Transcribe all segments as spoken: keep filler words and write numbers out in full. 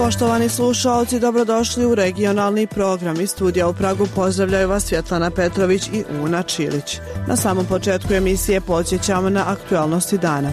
Poštovani slušalci, dobrodošli u regionalni program. Iz studija u Pragu pozdravljaju vas Svjetlana Petrović i Una Čilić. Na samom početku emisije podsjećamo na aktualnosti dana.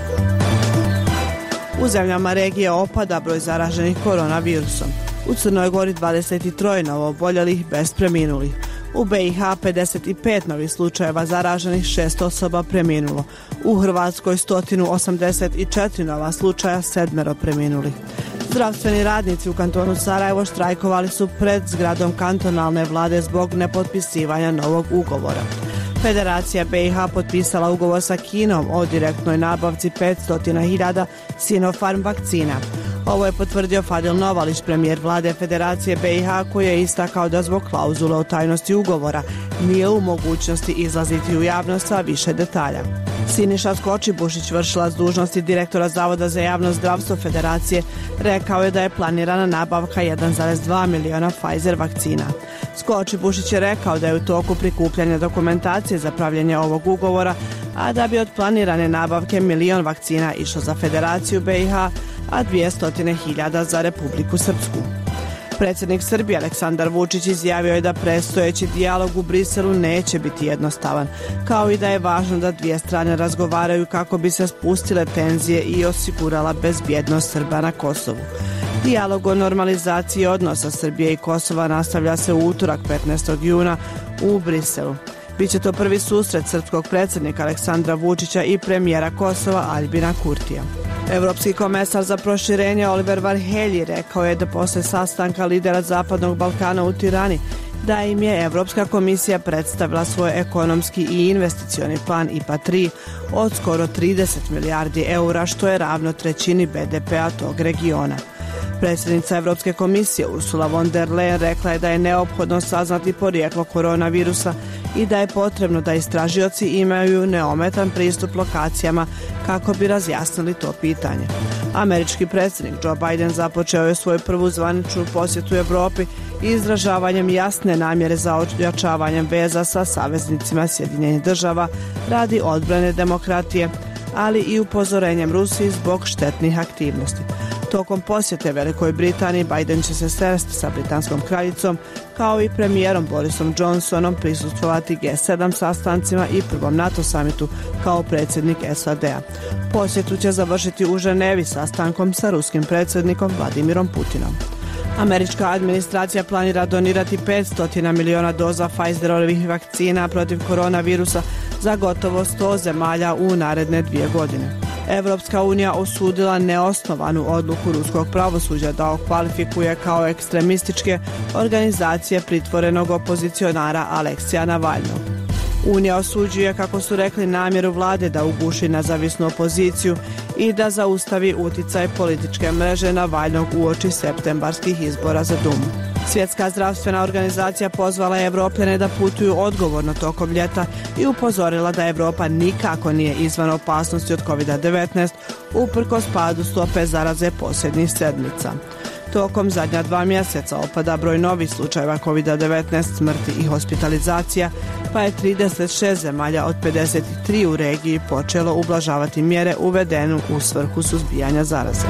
U zemljama regije opada broj zaraženih koronavirusom. U Crnoj Gori dvadeset tri novooboljelih bez preminulih. U B i H pedeset pet novih slučajeva zaraženih, šest osoba preminulo. U Hrvatskoj sto osamdeset četiri nova slučaja, sedmero preminulih. Zdravstveni radnici u kantonu Sarajevo štrajkovali su pred zgradom kantonalne vlade zbog nepotpisivanja novog ugovora. Federacija B i H potpisala ugovor sa Kinom o direktnoj nabavci petsto hiljada Sinopharm vakcina. Ovo je potvrdio Fadil Novalić, premijer vlade Federacije B i H, koji je istakao da zbog klauzule o tajnosti ugovora nije u mogućnosti izlaziti u javnost sa više detalja. Siniša Skočibušić, vršilac dužnosti direktora Zavoda za javno zdravstvo Federacije, rekao je da je planirana nabavka jedan zarez dva miliona Pfizer vakcina. Skočibušić je rekao da je u toku prikupljanja dokumentacije za pravljenje ovog ugovora, a da bi od planirane nabavke milion vakcina išlo za Federaciju B i H, a dvjesto hiljada za Republiku Srpsku. Predsjednik Srbije Aleksandar Vučić izjavio je da predstojeći dijalog u Briselu neće biti jednostavan, kao i da je važno da dvije strane razgovaraju kako bi se spustile tenzije i osigurala bezbjednost Srba na Kosovu. Dijalog o normalizaciji odnosa Srbije i Kosova nastavlja se u utorak petnaestog juna u Briselu. Biće to prvi susret srpskog predsjednika Aleksandra Vučića i premijera Kosova Aljbina Kurtija. Evropski komesar za proširenje Oliver Varhelyi rekao je da posle sastanka lidera Zapadnog Balkana u Tirani da im je Evropska komisija predstavila svoj ekonomski i investicioni plan I P A tri od skoro trideset milijardi eura, što je ravno trećini B D P-a tog regiona. Predsjednica Evropske komisije Ursula von der Leyen rekla je da je neophodno saznati porijeklo koronavirusa i da je potrebno da istražioci imaju neometan pristup lokacijama kako bi razjasnili to pitanje. Američki predsjednik Joe Biden započeo je svoju prvu zvaničnu posjetu Evropi izražavanjem jasne namjere za ojačavanjem veza sa saveznicima Sjedinjenih država radi odbrane demokratije, ali i upozorenjem Rusiji zbog štetnih aktivnosti. Tokom posjete Velikoj Britaniji Biden će se sresti sa britanskom kraljicom kao i premijerom Borisom Johnsonom, prisustvovati G sedam sastancima i prvom NATO samitu kao predsjednik S A D-a. Posjetu će završiti u Ženevi sastankom sa ruskim predsjednikom Vladimirom Putinom. Američka administracija planira donirati petsto miliona doza Pfizerovih vakcina protiv koronavirusa za gotovo sto zemalja u naredne dvije godine. Evropska unija osudila neosnovanu odluku ruskog pravosuđa da okvalifikuje kao ekstremističke organizacije pritvorenog opozicionara Aleksija Navalnog. Unija osuđuje, kako su rekli, namjeru vlade da uguši nezavisnu opoziciju i da zaustavi uticaj političke mreže Navalnog uoči septembarskih izbora za Dumu. Svjetska zdravstvena organizacija pozvala je Evropljane da putuju odgovorno tokom ljeta i upozorila da Evropa nikako nije izvan opasnosti od kovid devetnaest uprkos padu stope zaraze posljednjih sedmica. Tokom zadnja dva mjeseca opada broj novih slučajeva kovid devetnaest, smrti i hospitalizacija, pa je trideset šest zemalja od pedeset tri u regiji počelo ublažavati mjere uvedenu u svrhu suzbijanja zaraze.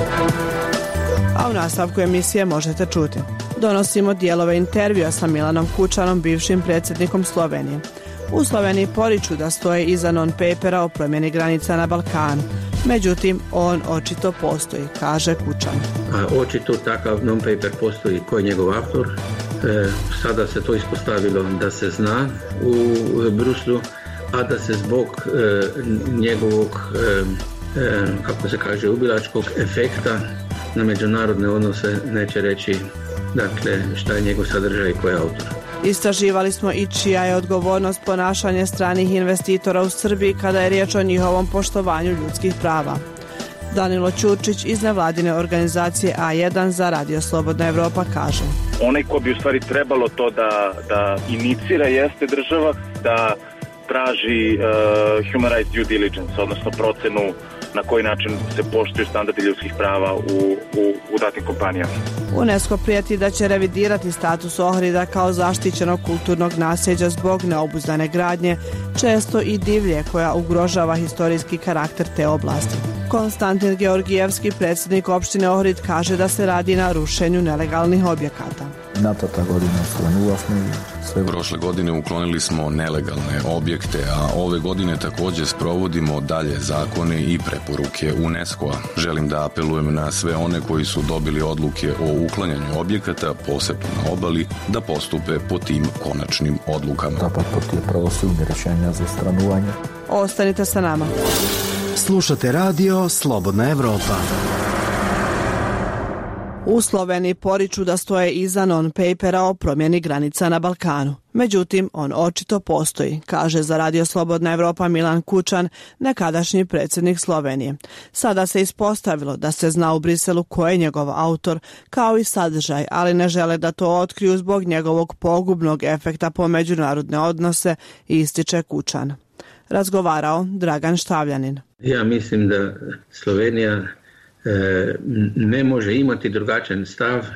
A u nastavku emisije možete čuti: donosimo dijelove intervjua sa Milanom Kučanom, bivšim predsjednikom Slovenije. U Sloveniji poriču da stoje iza non-papera o promjeni granica na Balkanu. Međutim, on očito postoji, kaže Kučan. A očito takav non-paper postoji. Ko je njegov autor? E, sada se to ispostavilo da se zna u Bruslu, a da se zbog e, njegovog, e, e, kako se kaže, ubilačkog efekta na međunarodne odnose neće reći, dakle, šta je njegov sadržaj i ko je autor. Istraživali smo i čija je odgovornost ponašanje stranih investitora u Srbiji kada je riječ o njihovom poštovanju ljudskih prava. Danilo Ćurčić iz nevladine organizacije A jedan za Radio Slobodna Evropa kaže: onaj ko bi u stvari trebalo to da, da inicira jeste država, da traži uh, human rights due diligence, odnosno procenu na koji način se poštuju standardi ljudskih prava u, u, u datim kompanijama. UNESCO prijeti da će revidirati status Ohrida kao zaštićenog kulturnog nasljeđa zbog neobuzdane gradnje, često i divlje, koja ugrožava historijski karakter te oblasti. Konstantin Georgijevski, predsjednik opštine Ohrid, kaže da se radi na rušenju nelegalnih objekata. Prošle godine uklonili smo nelegalne objekte, a ove godine također sprovodimo dalje zakone i preporuke UNESCO-a. Želim da apelujem na sve one koji su dobili odluke o uklanjanju objekata, posebno na obali, da postupe po tim konačnim odlukama. Ostanite sa nama. Slušate radio Slobodna Evropa. U Sloveniji poriču da stoje iza non-papera o promjeni granica na Balkanu. Međutim, on očito postoji, kaže za radio Slobodna Evropa Milan Kučan, nekadašnji predsjednik Slovenije. Sada se ispostavilo da se zna u Briselu ko je njegov autor, kao i sadržaj, ali ne žele da to otkriju zbog njegovog pogubnog efekta po međunarodne odnose, ističe Kučan. Razgovarao Dragan Štavljanin. Ja mislim da Slovenija e, ne može imati drugačan stav e,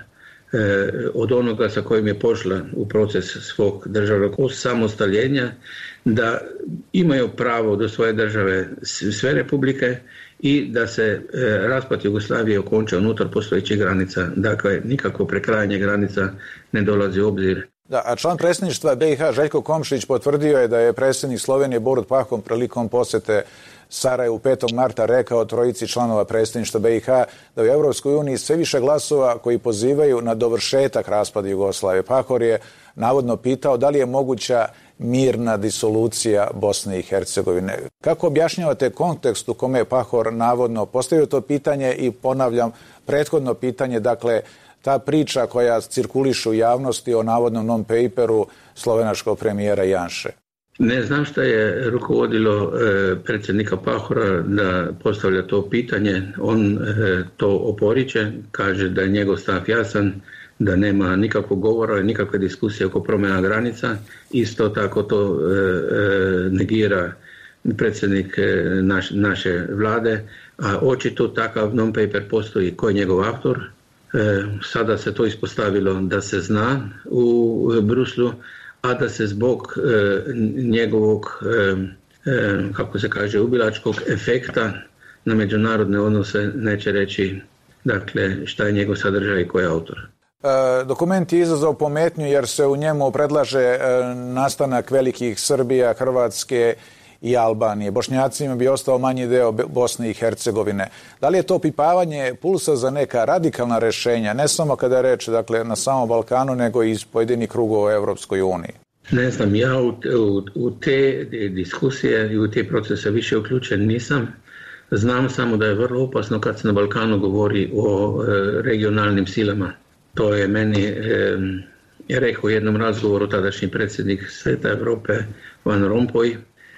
od onoga sa kojim je pošla u proces svog državnog osamostaljenja, da imaju pravo do svoje države sve republike i da se e, raspad Jugoslavije okonča unutar postojećih granica. Dakle, nikako prekrajanje granica ne dolazi u obzir. Da, a član predsjedništva B i H Željko Komšić potvrdio je da je predsjednik Slovenije Borut Pahor prilikom posjete Sarajevu petog marta rekao trojici članova predsjedništva B i H da u Europskoj uniji sve više glasova koji pozivaju na dovršetak raspada Jugoslavije. Pahor je navodno pitao da li je moguća mirna disolucija Bosne i Hercegovine. Kako objašnjavate kontekst u kome je Pahor navodno postavio to pitanje i ponavljam prethodno pitanje, dakle, ta priča koja cirkuliše u javnosti o navodnom non-paperu slovenačkog premijera Janše? Ne znam šta je rukovodilo e, predsjednika Pahora da postavlja to pitanje. On e, to oporiče, kaže da je njegov stav jasan, da nema nikakvog govora, nikakve diskusije oko promjena granica. Isto tako to e, e, negira predsjednik e, naš, naše vlade, a očito takav non-paper postoji. Ko je njegov autor? E, sada se to ispostavilo da se zna u Bruslu, a da se zbog e, njegovog, e, e, kako se kaže, ubilačkog efekta na međunarodne odnose neće reći, dakle, šta je njegov sadržaj i ko je autor. E, dokument je izazvao pometnju jer se u njemu predlaže e, nastanak velikih Srbija, Hrvatske i Albanije. Bošnjacima bi ostao manji deo Bosne i Hercegovine. Da li je to pipavanje pulsa za neka radikalna rješenja, ne samo kada je reč, dakle, na samom Balkanu, nego i iz pojedinih krugova u Europskoj uniji? Ne znam, ja u, u, u te diskusije i u te procese više uključen nisam. Znam samo da je vrlo opasno kad se na Balkanu govori o e, regionalnim silama. To je meni e, je rekao u jednom razgovoru tadašnji predsjednik Sveta Europe Van Rompuy,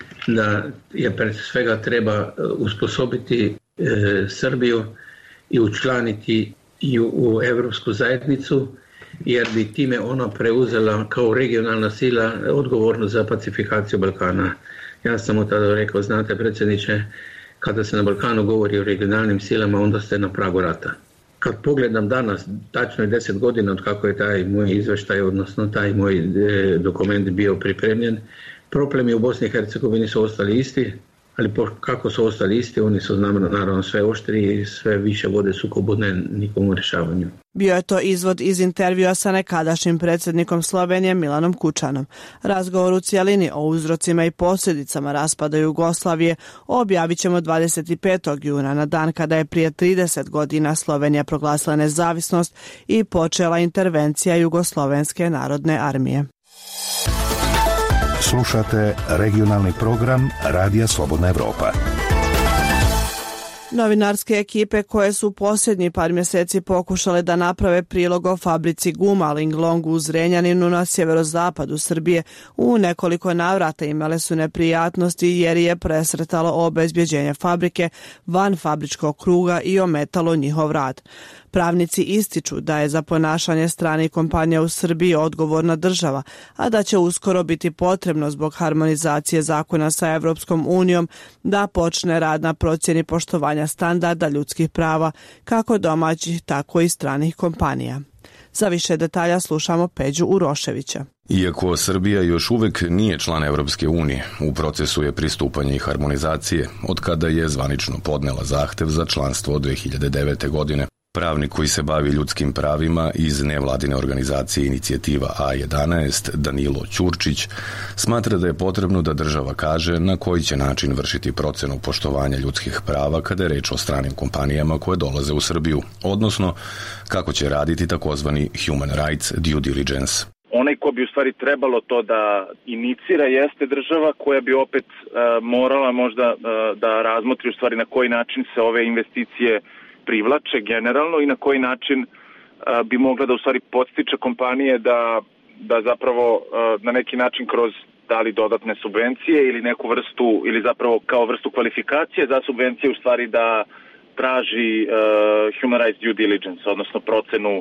da je pred svega treba usposobiti e, Srbiju i učlaniti i u, u Europsku zajednicu, jer bi time ona preuzela kao regionalna sila odgovornost za pacifikaciju Balkana. Ja sam mu tada rekao, znate predsjedniče, kada se na Balkanu govori o regionalnim silama, onda ste na pragu rata. Kad pogledam danas, tačno je deset godina od kako je taj moj izveštaj, odnosno taj moj e, dokument bio pripremljen, problemi u Bosni i Hercegovini su ostali isti, ali kako su ostali isti, oni su naravno sve oštriji i sve više vode sukobu nikom u rješavanju. Bio je to izvod iz intervjua sa nekadašnjim predsjednikom Slovenije Milanom Kučanom. Razgovor u cijelini o uzrocima i posljedicama raspada Jugoslavije objavit ćemo dvadeset petog juna, na dan kada je prije trideset godina Slovenija proglasila nezavisnost i počela intervencija Jugoslovenske narodne armije. Slušate regionalni program Radija Slobodna Evropa. Novinarske ekipe koje su posljednji par mjeseci pokušale da naprave prilog o fabrici guma Linglong u Zrenjaninu na sjeverozapadu Srbije u nekoliko navrata imale su neprijatnosti jer je presretalo obezbjeđenje fabrike van fabričkog kruga i ometalo njihov rad. Pravnici ističu da je za ponašanje stranih kompanija u Srbiji odgovorna država, a da će uskoro biti potrebno zbog harmonizacije zakona sa Evropskom unijom da počne rad na procjeni poštovanja standarda ljudskih prava kako domaćih, tako i stranih kompanija. Za više detalja slušamo Peđu Uroševića. Iako Srbija još uvek nije član Evropske unije, u procesu je pristupanja i harmonizacije, od kada je zvanično podnela zahtev za članstvo od dve hiljade devete. godine. Pravnik koji se bavi ljudskim pravima iz nevladine organizacije Inicijativa A jedanaest, Danilo Ćurčić, smatra da je potrebno da država kaže na koji će način vršiti procenu poštovanja ljudskih prava kada je reč o stranim kompanijama koje dolaze u Srbiju, odnosno kako će raditi takozvani human rights due diligence. Onaj ko bi u stvari trebalo to da inicira jeste država koja bi opet uh, morala možda uh, da razmotri u stvari na koji način se ove investicije privlače generalno i na koji način uh, bi mogla da u stvari podstiče kompanije da, da zapravo uh, na neki način kroz da li dodatne subvencije ili neku vrstu ili zapravo kao vrstu kvalifikacije za subvencije u stvari da traži uh, human rights due diligence, odnosno procenu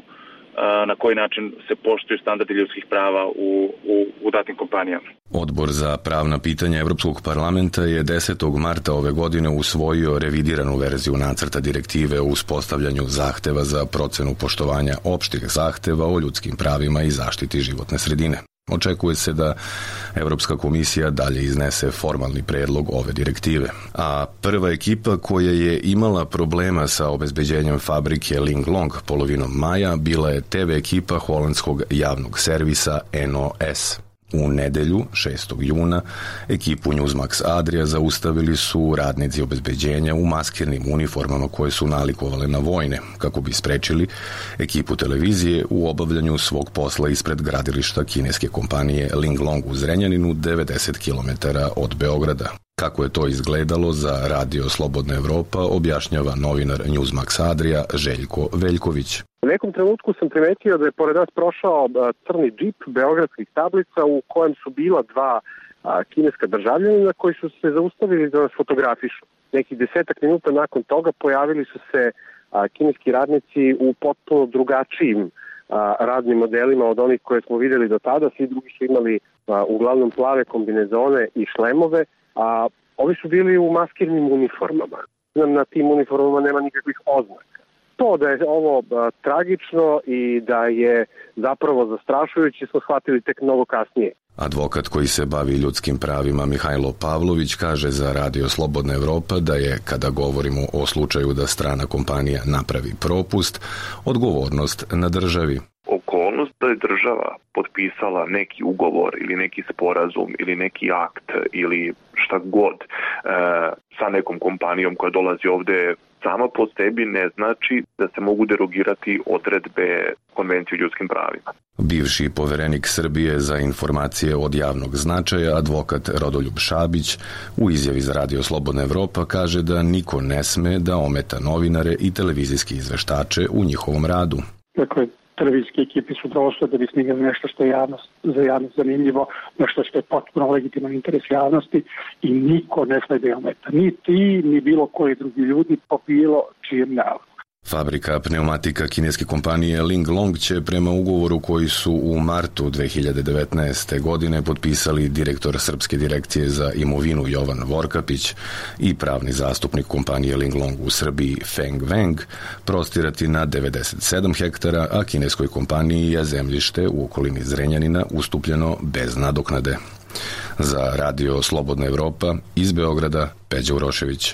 na koji način se poštuju standardi ljudskih prava u, u, u datim kompanijama. Odbor za pravna pitanja Evropskog parlamenta je desetog marta ove godine usvojio revidiranu verziju nacrta direktive o uspostavljanju zahteva za procenu poštovanja opštih zahteva o ljudskim pravima i zaštiti životne sredine. Očekuje se da Evropska komisija dalje iznese formalni predlog ove direktive. A prva ekipa koja je imala problema sa obezbeđenjem fabrike Linglong polovinom maja bila je te ve ekipa holandskog javnog servisa N O S. U nedelju, šestog juna, ekipu Newsmax Adria zaustavili su radnici obezbeđenja u maskirnim uniformama koje su nalikovale na vojne, kako bi sprečili ekipu televizije u obavljanju svog posla ispred gradilišta kineske kompanije Linglong u Zrenjaninu, devedeset kilometara od Beograda. Kako je to izgledalo za Radio Slobodna Evropa, objašnjava novinar Newsmax Adria Željko Veljković. U nekom trenutku sam primetio da je pored nas prošao crni džip beogradskih tablica u kojem su bila dva a, kineska državljanina koji su se zaustavili da nas fotografišu. Nekih desetak minuta nakon toga pojavili su se a, kineski radnici u potpuno drugačijim a, radnim modelima od onih koje smo videli do tada. Svi drugi su imali a, uglavnom plave kombinezone i šlemove, a ovi su bili u maskirnim uniformama. Na tim uniformama nema nikakvih oznaka. To da je ovo a, tragično i da je zapravo zastrašujuće smo shvatili tek mnogo kasnije. Advokat koji se bavi ljudskim pravima Mihajlo Pavlović kaže za Radio Slobodna Evropa da je, kada govorimo o slučaju da strana kompanija napravi propust, odgovornost na državi. Okolnost da je država potpisala neki ugovor ili neki sporazum ili neki akt ili šta god e, sa nekom kompanijom koja dolazi ovde sama po sebi ne znači da se mogu derogirati odredbe Konvencije o ljudskim pravima. Bivši poverenik Srbije za informacije od javnog značaja, advokat Rodoljub Šabić, u izjavi za Radio Slobodna Evropa kaže da niko ne sme da ometa novinare i televizijski izveštače u njihovom radu. Dakle, televizijske ekipe su došle da bi snimili nešto što je javnost, za javnost zanimljivo, nešto što je potpuno legitiman interes javnosti i niko ne sme da je ometa. Ni ti, ni bilo koji drugi ljudi po bilo čijem nalogu. Fabrika pneumatika kineske kompanije Linglong će prema ugovoru koji su u martu dve hiljade devetnaeste. godine potpisali direktor Srpske direkcije za imovinu Jovan Vorkapić i pravni zastupnik kompanije Linglong u Srbiji Feng Weng prostirati na devedeset sedam hektara, a kineskoj kompaniji je zemljište u okolini Zrenjanina ustupljeno bez nadoknade. Za Radio Slobodna Evropa iz Beograda Peđa Urošević.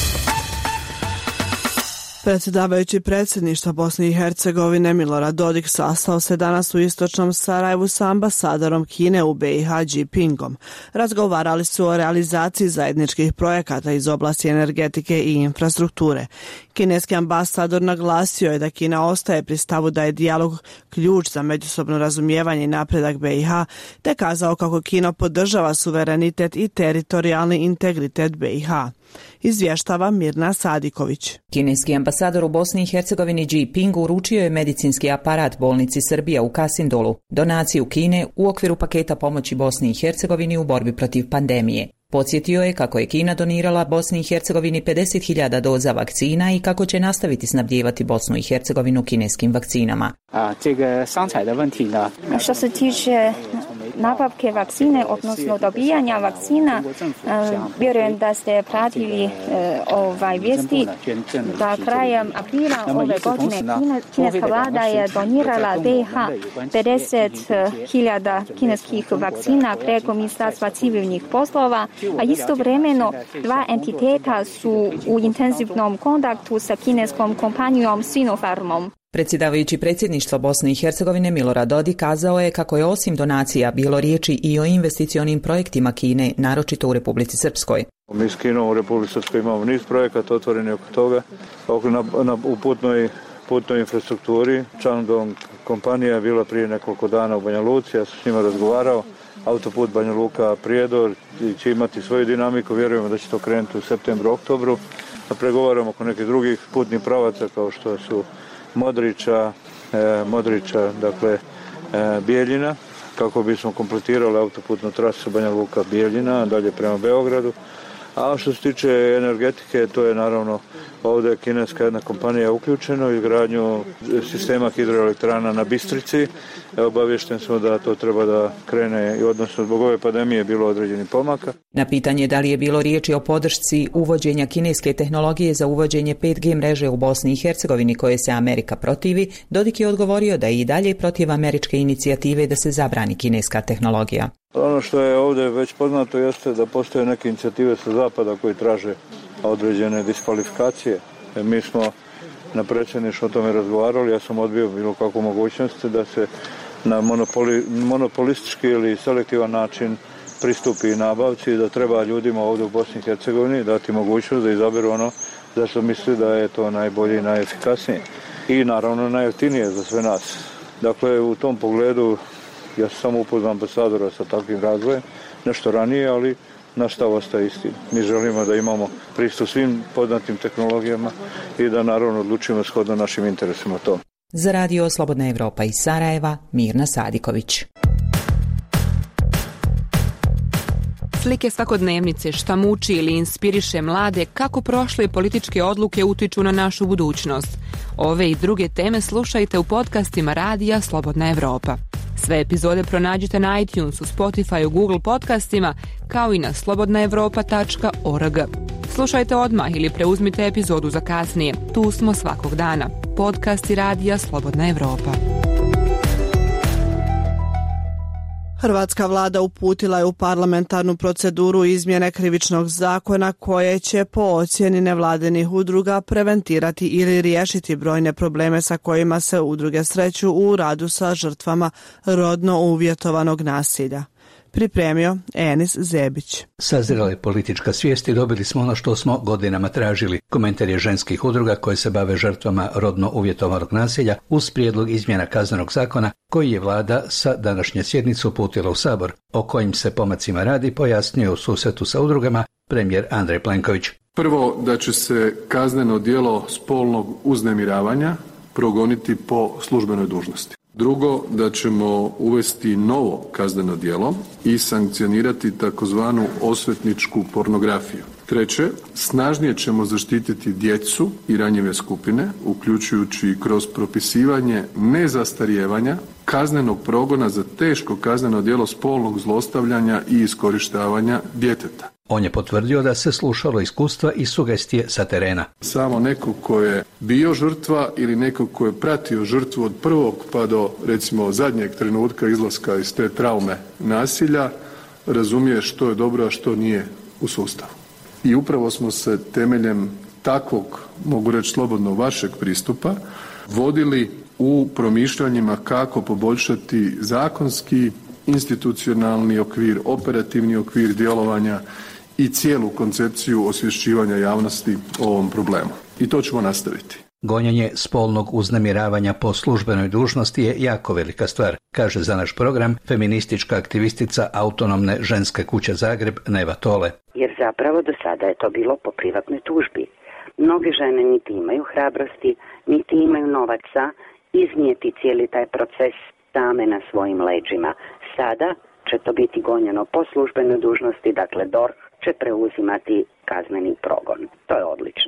Predsjedavajući predsjedništva Bosne i Hercegovine Milorad Dodik sastao se danas u istočnom Sarajevu sa ambasadorom Kine u be i ha Jinpingom. Razgovarali su o realizaciji zajedničkih projekata iz oblasti energetike i infrastrukture. Kineski ambasador naglasio je da Kina ostaje pri stavu da je dijalog ključ za međusobno razumijevanje i napredak be i ha, te kazao kako Kina podržava suverenitet i teritorijalni integritet be i ha. Izvještava Mirna Sadiković. Kineski ambasador u Bosni i Hercegovini Jinping uručio je medicinski aparat bolnici Srbija u Kasindolu, donaciju Kine u okviru paketa pomoći Bosni i Hercegovini u borbi protiv pandemije. Podsjetio je kako je Kina donirala Bosni i Hercegovini pedeset hiljada doza vakcina i kako će nastaviti snabdijevati Bosnu i Hercegovinu kineskim vakcinama. Što se tiče nabavke vakcine, odnosno dobijanja vakcina. Vjerujem da ste pratili ovaj vijesti da krajem aprila ove godine kineska vlada je donirala B i H pedeset hiljada kineskih vakcina preko Ministarstva civilnih poslova, a istovremeno dva entiteta su u intenzivnom kontaktu sa kineskom kompanijom Sinopharmom. Predsjedavajući predsjedništva Bosne i Hercegovine Milorad Dodik kazao je kako je osim donacija bilo riječi i o investicionim projektima Kine, naročito u Republici Srpskoj. Mi s Kinom u Republici Srpskoj imamo niz projekata otvoreni oko toga, oko na, na, u putnoj, putnoj infrastrukturi. Čandong kompanija je bila prije nekoliko dana u Banja Luci, ja sam s njima razgovarao. Autoput Banja Luka Prijedor će imati svoju dinamiku, vjerujemo da će to krenuti u septembru, oktobru. A pregovaramo oko nekih drugih putnih pravaca kao što su Modriča, e, Modriča, dakle e, Bijeljina, kako bismo kompletirali autoputnu trasu Banja Luka Bijeljina, dalje prema Beogradu. A što se tiče energetike, to je naravno ovdje kineska jedna kompanija uključena u izgradnju sistema hidroelektrana na Bistrici. Obavješten smo da to treba da krene, i odnosno zbog ove pandemije je bilo određeni pomaka. Na pitanje da li je bilo riječi o podršci uvođenja kineske tehnologije za uvođenje pet G mreže u Bosni i Hercegovini koje se Amerika protivi, Dodik je odgovorio da je i dalje protiv američke inicijative da se zabrani kineska tehnologija. Ono što je ovdje već poznato jeste da postoje neke inicijative sa zapada koji traže određene diskvalifikacije. E, mi smo na predsjedništvu o tome razgovarali, ja sam odbio bilo kakvu mogućnost da se na monopoli, monopolistički ili selektivan način pristupi nabavci, da treba ljudima ovdje u Bosni i Hercegovini dati mogućnost da izaberu ono za što misli da je to najbolje i najefikasnije i naravno najjeftinije za sve nas. Dakle, u tom pogledu ja sam samo upoznao ambasadora sa takvim razvojem, nešto ranije, ali naš stav ostaje isti. Mi želimo da imamo pristup svim poznatim tehnologijama i da naravno odlučimo shodno našim interesima to. Za radio Slobodna Evropa iz Sarajeva, Mirna Sadiković. Slike svakodnevnice, šta muči ili inspiriše mlade, kako prošle političke odluke utiču na našu budućnost. Ove i druge teme slušajte u podcastima radija Slobodna Evropa. Sve epizode pronađite na iTunesu, Spotify, Google podcastima, kao i na slobodna evropa tačka org. Slušajte odmah ili preuzmite epizodu za kasnije. Tu smo svakog dana. Podcasti radija Slobodna Evropa. Hrvatska vlada uputila je u parlamentarnu proceduru izmjene krivičnog zakona koje će po ocjeni nevladinih udruga preventirati ili riješiti brojne probleme sa kojima se udruge sreću u radu sa žrtvama rodno uvjetovanog nasilja. Pripremio Enis Zebić. Sazrela je politička svijest i dobili smo ono što smo godinama tražili. Komentar je ženskih udruga koje se bave žrtvama rodno uvjetovanog nasilja uz prijedlog izmjena kaznenog zakona koji je vlada sa današnje sjednice uputila u Sabor. O kojim se pomacima radi pojasnio u susretu sa udrugama premijer Andrej Plenković. Prvo, da će se kazneno djelo spolnog uznemiravanja progoniti po službenoj dužnosti. Drugo, da ćemo uvesti novo kazneno djelo i sankcionirati takozvanu osvetničku pornografiju. Treće, snažnije ćemo zaštititi djecu i ranjive skupine, uključujući kroz propisivanje nezastarijevanja kaznenog progona za teško kazneno djelo spolnog zlostavljanja i iskorištavanja djeteta. On je potvrdio da se slušalo iskustva i sugestije sa terena. Samo neko ko je bio žrtva ili neko ko je pratio žrtvu od prvog pa do recimo zadnjeg trenutka izlaska iz te traume nasilja razumije što je dobro, a što nije u sustavu. I upravo smo se temeljem takvog, mogu reći slobodno, vašeg pristupa vodili u promišljanjima kako poboljšati zakonski, institucionalni okvir, operativni okvir djelovanja i cijelu koncepciju osvješćivanja javnosti o ovom problemu. I to ćemo nastaviti. Gonjenje spolnog uznemiravanja po službenoj dužnosti je jako velika stvar, kaže za naš program feministička aktivistica Autonomne ženske kuće Zagreb Neva Tole. Jer zapravo do sada je to bilo po privatnoj tužbi. Mnoge žene niti imaju hrabrosti, niti imaju novaca iznijeti cijeli taj proces same na svojim leđima. Sada će to biti gonjeno po službenoj dužnosti, dakle D O R H će preuzimati kazneni progon. To je odlično.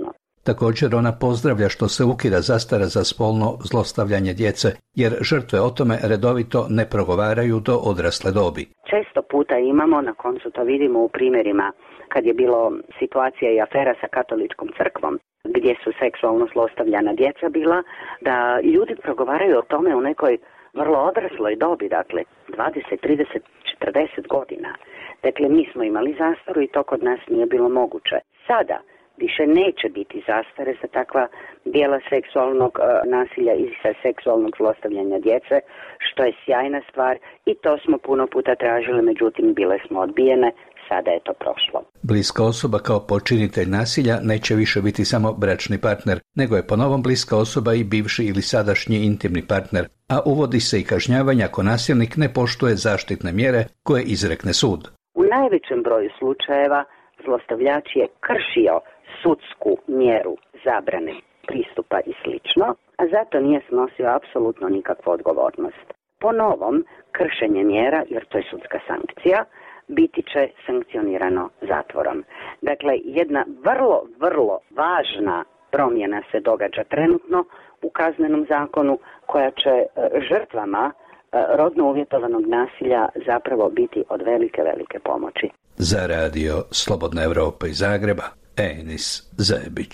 Također ona pozdravlja što se ukida zastara za spolno zlostavljanje djece, jer žrtve o tome redovito ne progovaraju do odrasle dobi. Često puta imamo, na koncu to vidimo u primjerima kad je bilo situacija i afera sa katoličkom crkvom, gdje su seksualno zlostavljana djeca bila, da ljudi progovaraju o tome u nekoj vrlo odrasloj dobi, dakle dvadeset, trideset, četrdeset godina. Dakle, mi smo imali zastaru i to kod nas nije bilo moguće. Sada više neće biti zastare za takva djela seksualnog uh, nasilja i sa seksualnog zlostavljanja djece, što je sjajna stvar i to smo puno puta tražili, međutim bile smo odbijene, sada je to prošlo. Bliska osoba kao počinitelj nasilja neće više biti samo bračni partner, nego je ponovom bliska osoba i bivši ili sadašnji intimni partner, a uvodi se i kažnjavanje ako nasilnik ne poštuje zaštitne mjere koje izrekne sud. U najvećem broju slučajeva zlostavljač je kršio sudsku mjeru zabrane pristupa i slično, a zato nije snosio apsolutno nikakvu odgovornost. Po novom, kršenje mjera, jer to je sudska sankcija, biti će sankcionirano zatvorom. Dakle, jedna vrlo, vrlo važna promjena se događa trenutno u kaznenom zakonu koja će žrtvama rodno uvjetovanog nasilja zapravo biti od velike, velike pomoći. Za radio Slobodna Evropa iz Zagreba, Enis Zebić.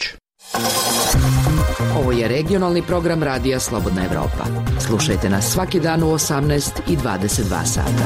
Ovo je regionalni program radija Slobodna Evropa. Slušajte nas svaki dan u osamnaest i dvadeset dva sata.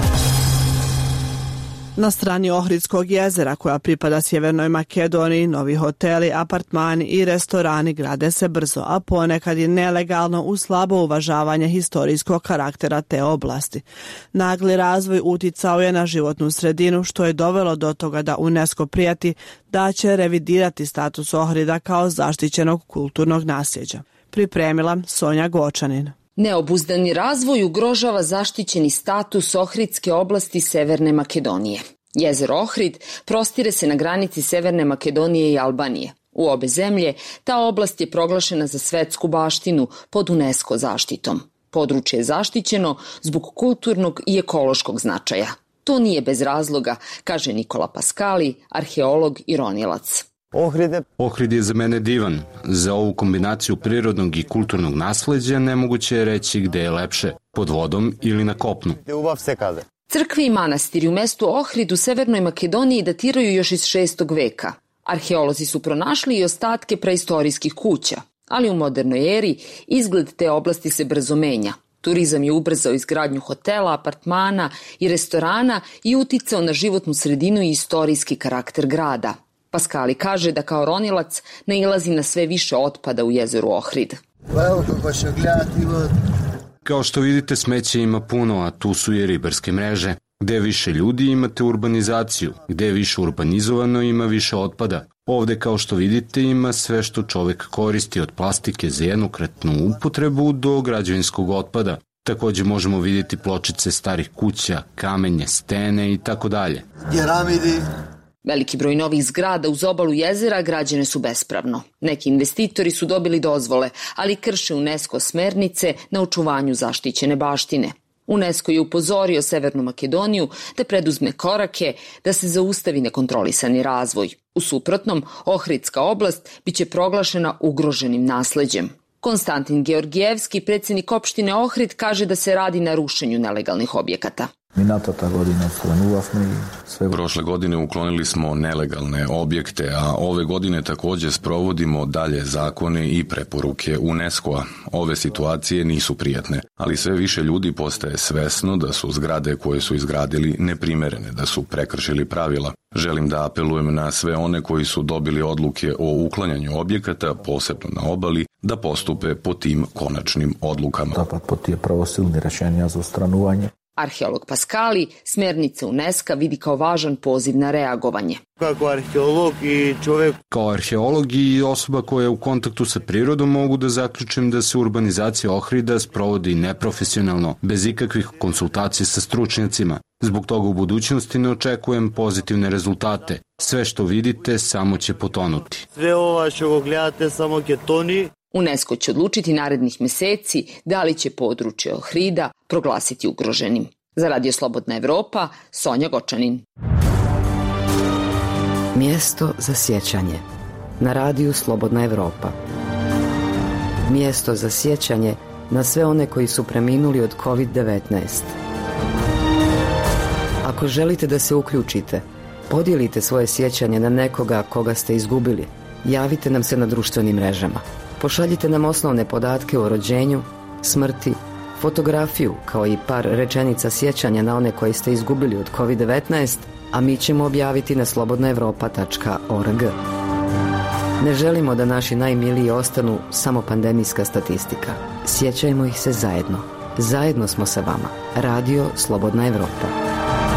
Na strani Ohridskog jezera, koja pripada Sjevernoj Makedoniji, novi hoteli, apartmani i restorani grade se brzo, a ponekad i nelegalno uz slabo uvažavanje historijskog karaktera te oblasti. Nagli razvoj uticao je na životnu sredinu, što je dovelo do toga da UNESCO prijeti da će revidirati status Ohrida kao zaštićenog kulturnog nasljeđa. Pripremila Sonja Gočanin. Neobuzdani razvoj ugrožava zaštićeni status Ohridske oblasti Severne Makedonije. Jezero Ohrid prostire se na granici Severne Makedonije i Albanije. U obe zemlje ta oblast je proglašena za svetsku baštinu pod UNESCO zaštitom. Područje je zaštićeno zbog kulturnog i ekološkog značaja. To nije bez razloga, kaže Nikola Paskali, arheolog i ronilac. Ohrid je za mene divan. Za ovu kombinaciju prirodnog i kulturnog nasleđa nemoguće je reći gde je lepše, pod vodom ili na kopnu. Crkve i manastiri u mestu Ohrid u Severnoj Makedoniji datiraju još iz šestog veka. Arheolozi su pronašli i ostatke preistorijskih kuća, ali u modernoj eri izgled te oblasti se brzo menja. Turizam je ubrzao izgradnju hotela, apartmana i restorana i uticao na životnu sredinu i istorijski karakter grada. Paskali kaže da kao ronilac nailazi na sve više otpada u jezeru Ohrid. Kao što vidite, smeća ima puno, a tu su i ribarske mreže. Gde više ljudi imate urbanizaciju, gde je više urbanizovano ima više otpada. Ovde, kao što vidite, ima sve što čovek koristi, od plastike za jednokratnu upotrebu do građevinskog otpada. Takođe možemo vidjeti pločice starih kuća, kamenje, stene i tako dalje. Veliki broj novih zgrada uz obalu jezera građene su bespravno. Neki investitori su dobili dozvole, ali krše UNESCO smernice na očuvanju zaštićene baštine. UNESCO je upozorio Severnu Makedoniju da preduzme korake da se zaustavi nekontrolisani razvoj. U suprotnom, Ohridska oblast biće proglašena ugroženim nasleđem. Konstantin Georgijevski, predsjednik opštine Ohrid, kaže da se radi na rušenju nelegalnih objekata. Prošle godine uklonili smo nelegalne objekte, a ove godine također sprovodimo dalje zakone i preporuke UNESCO-a. Ove situacije nisu prijatne, ali sve više ljudi postaje svesno da su zgrade koje su izgradili neprimerene, da su prekršili pravila. Želim da apelujem na sve one koji su dobili odluke o uklanjanju objekata, posebno na obali, da postupe po tim konačnim odlukama. Arheolog Paskali smernice UNESCO vidi kao važan poziv na reagovanje. Kao arheolog i osoba koja je u kontaktu sa prirodom mogu da zaključim da se urbanizacija Ohrida sprovodi neprofesionalno, bez ikakvih konsultacija sa stručnjacima. Zbog toga u budućnosti ne očekujem pozitivne rezultate. Sve što vidite samo će potonuti. Sve ovo što gledate samo će toni. UNESCO će odlučiti narednih meseci da li će područje Ohrida proglasiti ugroženim. Za Radio Slobodna Evropa, Sonja Gočanin. Mjesto za sjećanje. na radiju Slobodna Evropa. Mjesto za sjećanje na sve one koji su preminuli od kovid devetnaest. Ako želite da se uključite, podijelite svoje sjećanje na nekoga koga ste izgubili. Javite nam se na društvenim mrežama. Pošaljite nam osnovne podatke o rođenju, smrti, fotografiju kao i par rečenica sjećanja na one koje ste izgubili od kovid devetnaest, a mi ćemo objaviti na slobodnaevropa tačka org. Ne želimo da naši najmiliji ostanu samo pandemijska statistika. Sjećajmo ih se zajedno. Zajedno smo sa vama. Radio Slobodna Evropa.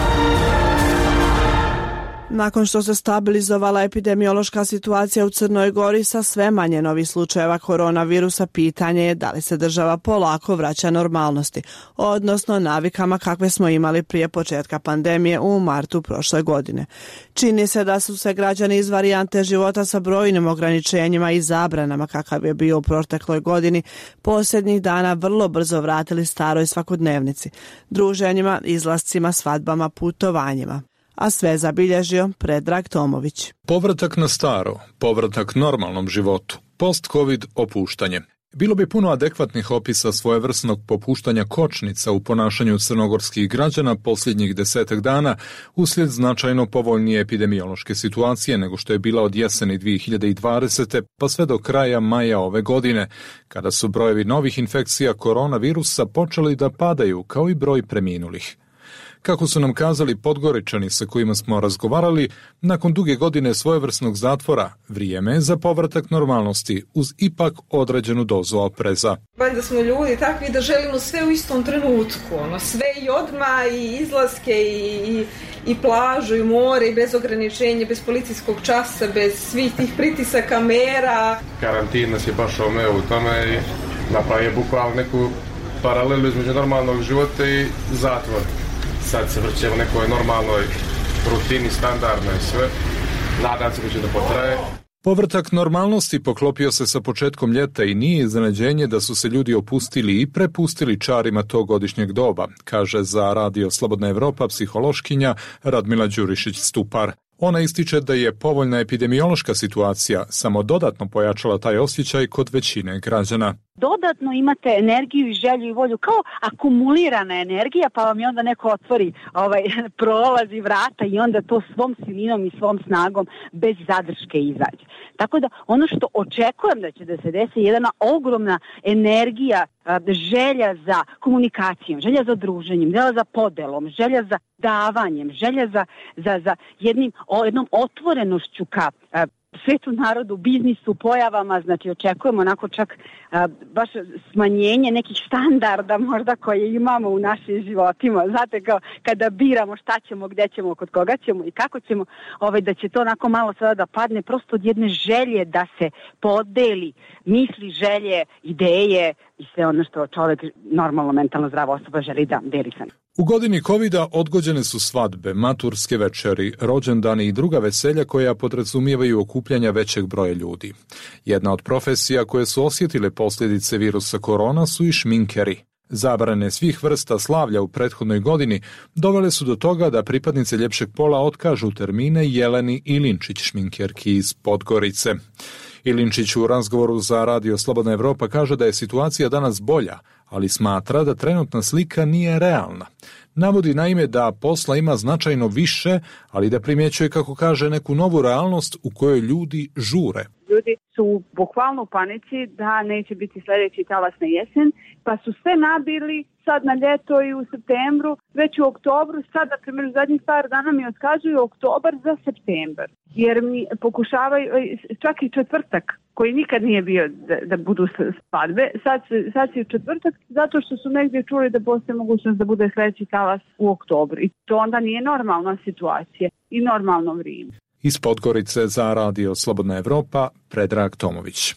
Nakon što se stabilizovala epidemiološka situacija u Crnoj Gori sa sve manje novih slučajeva koronavirusa, pitanje je da li se država polako vraća normalnosti, odnosno navikama kakve smo imali prije početka pandemije u martu prošle godine. Čini se da su se građani iz varijante života sa brojnim ograničenjima i zabranama kakav je bio u protekloj godini posljednjih dana vrlo brzo vratili staroj svakodnevnici, druženjima, izlascima, svadbama, putovanjima. A sve zabilježio Predrag Tomović. Povratak na staro, povratak normalnom životu, post-covid opuštanje. Bilo bi puno adekvatnih opisa svojevrsnog popuštanja kočnica u ponašanju crnogorskih građana posljednjih desetak dana uslijed značajno povoljnije epidemiološke situacije nego što je bila od jeseni dvije hiljade dvadesete pa sve do kraja maja ove godine, kada su brojevi novih infekcija koronavirusa počeli da padaju kao i broj preminulih. Kako su nam kazali Podgoričani sa kojima smo razgovarali, nakon duge godine svojevrsnog zatvora, vrijeme je za povratak normalnosti uz ipak određenu dozu opreza. Valjda smo ljudi takvi da želimo sve u istom trenutku, ono, sve i odmah, i izlaske, i, i, i plažu, i more, i bez ograničenja, bez policijskog časa, bez svih tih pritisaka, mera. Karantin nas je baš omeo u tome i napravio bukvalno neku paralelu između normalnog života i zatvora. Sad se vrćemo nekoj normalnoj rutini, standardnoj sve. Nadam se da će da potraje. Povratak normalnosti poklopio se sa početkom ljeta i nije iznenađenje da su se ljudi opustili i prepustili čarima tog godišnjeg doba, kaže za Radio Slobodna Evropa psihološkinja Radmila Đurišić-Stupar. Ona ističe da je povoljna epidemiološka situacija samo dodatno pojačala taj osjećaj kod većine građana. Dodatno imate energiju i želju i volju, kao akumulirana energija, pa vam je onda neko otvori ovaj, prolazi vrata i onda to svom silinom i svom snagom bez zadrške izađe. Tako da ono što očekujem da će da se desi je jedna ogromna energija, želja za komunikacijom, želja za druženjem, želja za podelom, želja za davanjem, želja za, za, za jednim, o, jednom otvorenošću ka svetu narodu, biznisu, pojavama, znači očekujemo onako čak a, baš smanjenje nekih standarda možda koje imamo u našim životima. Znate, kao kada biramo šta ćemo, gdje ćemo, kod koga ćemo i kako ćemo, ovaj, da će to onako malo sada da padne prosto od jedne želje da se podeli misli, želje, ideje i sve ono što čovjek, normalno mentalno zdrava osoba, želi da deli sa njim. U godini kovida odgođene su svadbe, maturske večeri, rođendani i druga veselja koja podrazumijevaju okupljanja većeg broja ljudi. Jedna od profesija koje su osjetile posljedice virusa korona su i šminkeri. Zabrane svih vrsta slavlja u prethodnoj godini dovele su do toga da pripadnice ljepšeg pola otkažu termine Jeleni Ilinčić, šminkerki iz Podgorice. Ilinčić u razgovoru za Radio Slobodna Evropa kaže da je situacija danas bolja, ali smatra da trenutna slika nije realna. Navodi naime da posla ima značajno više, ali da primjećuje, kako kaže, neku novu realnost u kojoj ljudi žure. Ljudi su bukvalno u panici da neće biti sljedeći talas na jesen, pa su sve nabili sad na ljeto i u septembru, već u oktobru, sad, na primjer, u zadnjih par dana mi otkazuju oktobar za septembar, jer mi pokušavaju, čak i četvrtak, koji nikad nije bio da, da budu svadbe, sad, sad si u četvrtak, zato što su negdje čuli da postoji mogućnost da bude sljedeći talas u oktobru. I to onda nije normalna situacija i normalno vrijeme. Iz Podgorice za Radio Slobodna Evropa, Predrag Tomović.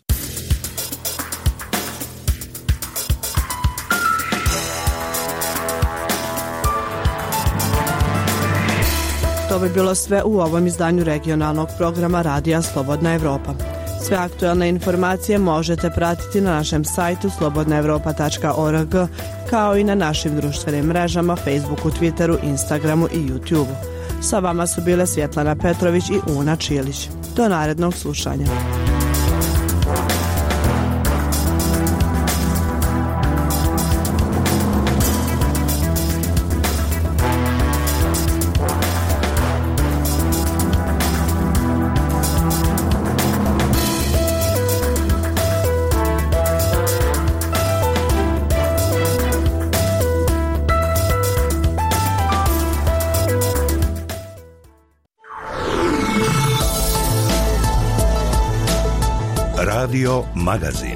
To bi bilo sve u ovom izdanju regionalnog programa Radija Slobodna Evropa. Sve aktualne informacije možete pratiti na našem sajtu slobodnaevropa tačka org, kao i na našim društvenim mrežama Facebooku, Twitteru, Instagramu i YouTubeu. Sa vama su bile Svjetlana Petrović i Una Čilić. Do narednog slušanja. Radio Magazin.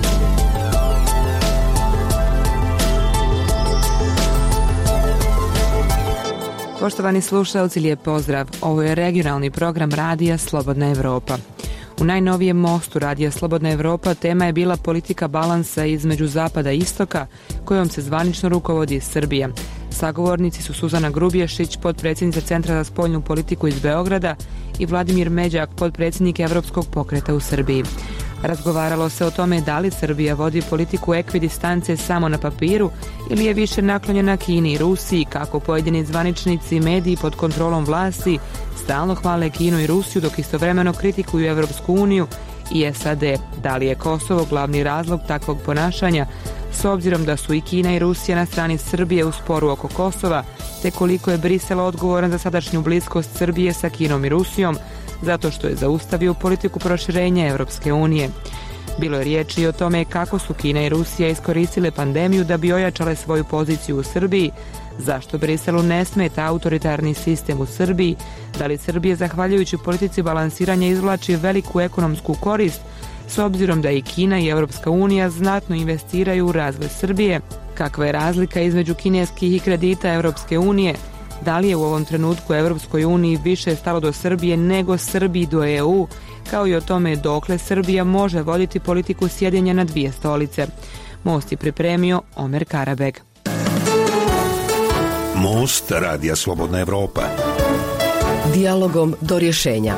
Poštovani slušalci, lijep pozdrav. Ovo je regionalni program Radija Slobodna Evropa. U najnovijem mostu Radija Slobodna Evropa tema je bila politika balansa između zapada i istoka, kojom se zvanično rukovodi Srbija. Sagovornici su Suzana Grubješić, potpredsjednica Centra za spoljnu politiku iz Beograda, i Vladimir Međak, potpredsjednik Evropskog pokreta u Srbiji. Razgovaralo se o tome da li Srbija vodi politiku ekvidistance samo na papiru ili je više naklonjena Kini i Rusiji, kako pojedini zvaničnici i mediji pod kontrolom vlasti stalno hvale Kinu i Rusiju dok istovremeno kritikuju Evropsku uniju i S A D. Da li je Kosovo glavni razlog takvog ponašanja, s obzirom da su i Kina i Rusija na strani Srbije u sporu oko Kosova, te koliko je Brisel odgovoran za sadašnju bliskost Srbije sa Kinom i Rusijom, zato što je zaustavio politiku proširenja Evropske unije. Bilo je riječi i o tome kako su Kina i Rusija iskoristile pandemiju da bi ojačale svoju poziciju u Srbiji, zašto Briselu ne smeta autoritarni sistem u Srbiji, da li Srbija zahvaljujući politici balansiranja izvlači veliku ekonomsku korist, s obzirom da i Kina i Evropska unija znatno investiraju u razvoj Srbije, kakva je razlika između kineskih i kredita Evropske unije, da li je u ovom trenutku Evropskoj uniji više stalo do Srbije nego Srbiji do E U, kao i o tome dokle Srbija može voditi politiku sjedinja na dvije stolice. Most je pripremio Omer Karabeg. Most Radija Slobodna Evropa. Dijalogom do rješenja.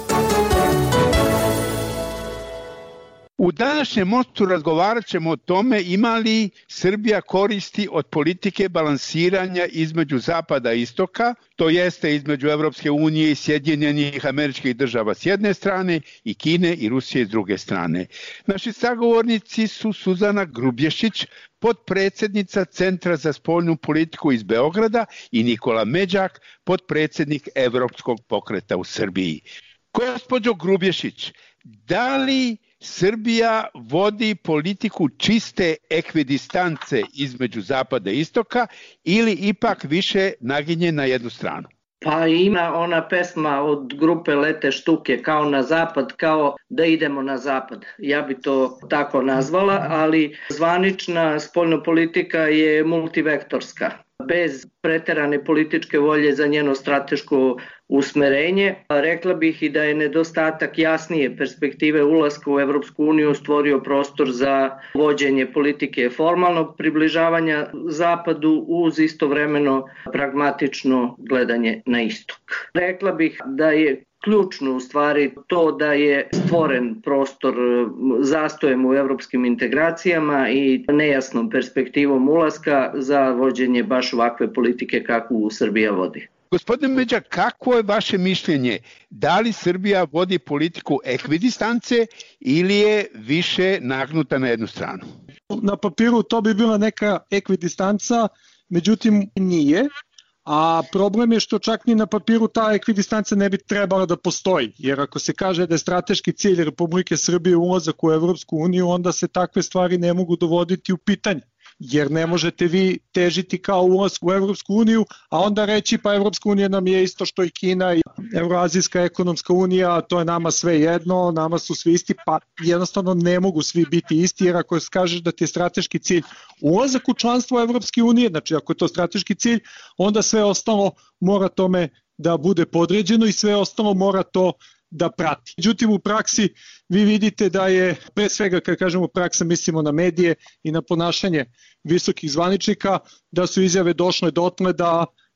U današnjem mostu razgovarat ćemo o tome ima li Srbija koristi od politike balansiranja između zapada i istoka, to jeste između Evropske unije i Sjedinjenih Američkih Država s jedne strane i Kine i Rusije s druge strane. Naši sagovornici su Suzana Grubješić, potpredsjednica Centra za spoljnu politiku iz Beograda, i Nikola Međak, potpredsjednik Evropskog pokreta u Srbiji. Gospođo Grubješić, da li Srbija vodi politiku čiste ekvidistance između zapada i istoka ili ipak više naginje na jednu stranu? Pa ima ona pesma od grupe Lete štuke, kao na zapad, kao da idemo na zapad. Ja bi to tako nazvala, ali zvanična spoljna politika je multivektorska. Bez preterane političke volje za njeno strateško usmerenje. Rekla bih i da je nedostatak jasnije perspektive ulaska u Evropsku uniju stvorio prostor za vođenje politike formalnog približavanja zapadu uz istovremeno pragmatično gledanje na istok. Rekla bih da je ključno u stvari to da je stvoren prostor zastojem u evropskim integracijama i nejasnom perspektivom ulaska za vođenje baš ovakve politike kakvu Srbija vodi. Gospodine Međak, kako je vaše mišljenje? Da li Srbija vodi politiku ekvidistance ili je više nagnuta na jednu stranu? Na papiru to bi bila neka ekvidistanca, međutim nije. A problem je što čak ni na papiru ta ekvidistanca ne bi trebala da postoji, jer ako se kaže da je strateški cilj Republike Srbije ulazak u Evropsku uniju, onda se takve stvari ne mogu dovoditi u pitanje. Jer ne možete vi težiti kao ulazak u Evropsku uniju, a onda reći pa Evropska unija nam je isto što i Kina i Evroazijska ekonomska unija, to je nama sve jedno, nama su svi isti, pa jednostavno ne mogu svi biti isti, jer ako kažeš da ti je strateški cilj ulazak u članstvo Evropske unije, znači ako je to strateški cilj, onda sve ostalo mora tome da bude podređeno i sve ostalo mora to da prati. Međutim, u praksi vi vidite da je, pre svega kad kažemo praksa, mislimo na medije i na ponašanje visokih zvaničnika, da su izjave došle dotle da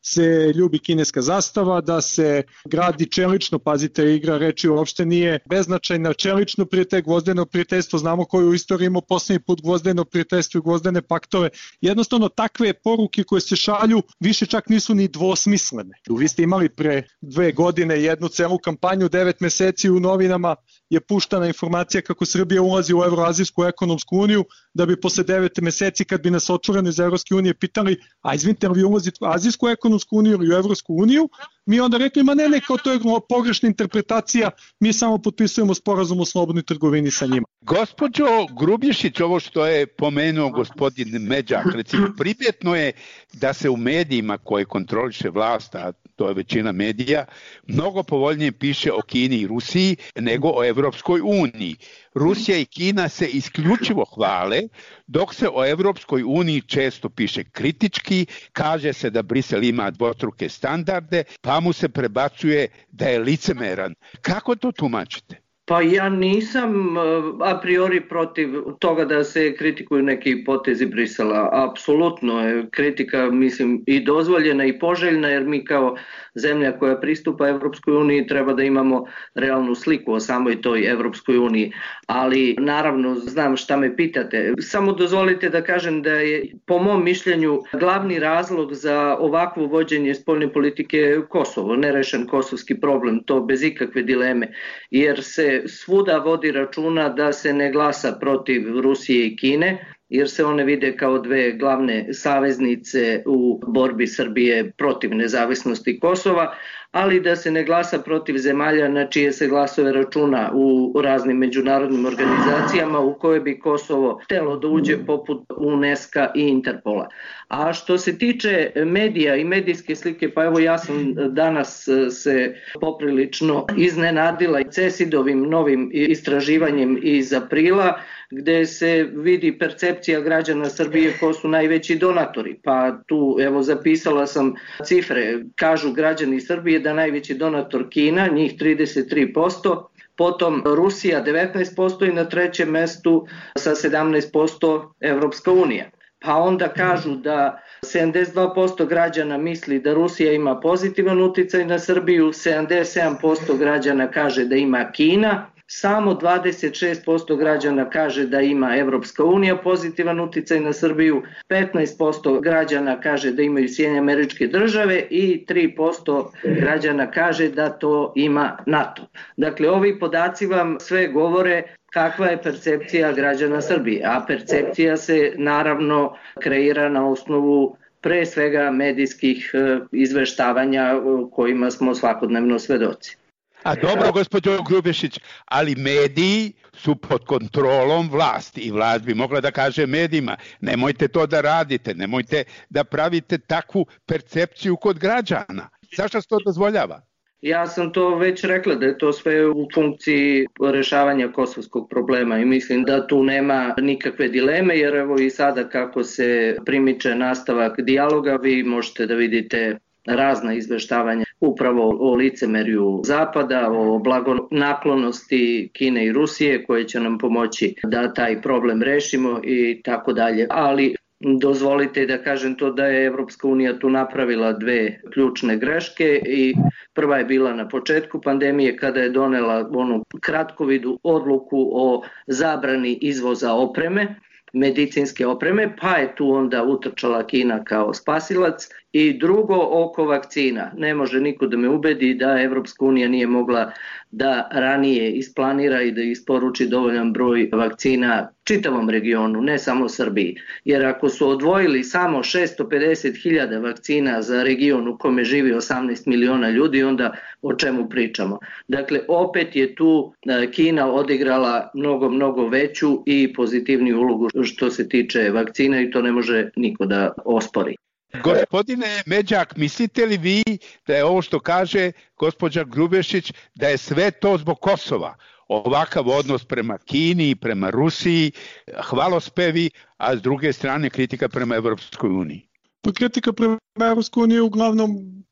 se ljubi kineska zastava, da se gradi čelično, pazite, igra reči uopšte nije beznačajna, čelično prijatelj, gvozdeno prijateljstvo, znamo koju u istoriji imao posljednji put gvozdeno prijateljstvo i gvozdene paktove. Jednostavno takve poruke koje se šalju više čak nisu ni dvosmislene. Vi ste imali pre dve godine jednu celu kampanju, devet meseci u novinama je puštana informacija kako Srbija ulazi u Evroazijsku ekonomsku uniju, da bi posle devet meseci kad bi nas otvoreno iz Evropske unije pitali, a izvinite, vi ulazite u Azijsku ekonomsku uniju ili u Evropsku uniju, mi onda rekli, ma ne, ne, kao to je pogrešna interpretacija, mi samo potpisujemo sporazum o slobodnoj trgovini sa njima. Gospođo Grubješić, ovo što je pomenuo gospodin Međak, recimo, primjetno je da se u medijima koje kontroliše vlast, a to je većina medija, mnogo povoljnije piše o Kini i Rusiji nego o Evropskoj uniji. Rusija i Kina se isključivo hvale, dok se o Evropskoj uniji često piše kritički, kaže se da Brisel ima dvostruke standarde, pa mu se prebacuje da je licemeran. Kako to tumačite? Pa ja nisam a priori protiv toga da se kritikuju neki potezi Brisela. Apsolutno je kritika, mislim, i dozvoljena i poželjna, jer mi kao zemlja koja pristupa Evropskoj uniji treba da imamo realnu sliku o samoj toj Evropskoj uniji. Ali naravno znam šta me pitate. Samo dozvolite da kažem da je po mom mišljenju glavni razlog za ovakvo vođenje spoljne politike Kosovo, nerešen kosovski problem, to bez ikakve dileme, jer se svuda vodi računa da se ne glasa protiv Rusije i Kine, jer se one vide kao dve glavne saveznice u borbi Srbije protiv nezavisnosti Kosova, ali da se ne glasa protiv zemalja na čije se glasove računa u raznim međunarodnim organizacijama u koje bi Kosovo htelo da uđe poput UNESCO i Interpola. A što se tiče medija i medijske slike, pa evo ja sam danas se poprilično iznenadila i CESID-ovim novim istraživanjem iz aprila, gde se vidi percepcija građana Srbije ko su najveći donatori. Pa tu, evo, zapisala sam cifre. Kažu građani Srbije da najveći donator Kina, njih trideset tri posto, potom Rusija devetnaest posto i na trećem mestu sa sedamnaest posto Evropska unija. Pa onda kažu da sedamdeset dva posto građana misli da Rusija ima pozitivan uticaj na Srbiju, sedamdeset sedam posto građana kaže da ima Kina, samo dvadeset šest posto građana kaže da ima Evropska unija pozitivan uticaj na Srbiju, petnaest posto građana kaže da imaju Sjedinjene Američke Države i tri posto građana kaže da to ima NATO. Dakle, ovi podaci vam sve govore kakva je percepcija građana Srbije, a percepcija se naravno kreira na osnovu pre svega medijskih izveštavanja kojima smo svakodnevno svedoci. A dobro, gospođo Grubješić, ali mediji su pod kontrolom vlasti i vlast bi mogla da kaže medijima, nemojte to da radite, nemojte da pravite takvu percepciju kod građana. Zašto se to dozvoljava? Ja sam to već rekla da je to sve u funkciji rešavanja kosovskog problema i mislim da tu nema nikakve dileme, jer evo i sada kako se primiče nastavak dijaloga, vi možete da vidite razna izveštavanja upravo o licemerju Zapada, o blagonaklonosti Kine i Rusije koje će nam pomoći da taj problem rešimo i tako dalje. Ali dozvolite da kažem to da je Evropska unija tu napravila dve ključne greške i prva je bila na početku pandemije kada je donela onu kratkovidu odluku o zabrani izvoza opreme, medicinske opreme, pa je tu onda utrčala Kina kao spasilac. I drugo, oko vakcina. Ne može niko da me ubedi da Evropska unija nije mogla da ranije isplanira i da isporuči dovoljan broj vakcina čitavom regionu, ne samo Srbiji. Jer ako su odvojili samo šesto pedeset hiljada vakcina za region u kome živi osamnaest miliona ljudi, onda o čemu pričamo? Dakle, opet je tu Kina odigrala mnogo, mnogo veću i pozitivniju ulogu što se tiče vakcina i to ne može niko da ospori. Gospodine Međak, mislite li vi da je ovo što kaže gospođa Grubješić, da je sve to zbog Kosova? Ovakav odnos prema Kini i prema Rusiji, hvalospevi, a s druge strane kritika prema Evropskoj uniji? Pa kritika prema Evropskoj uniji uglavnom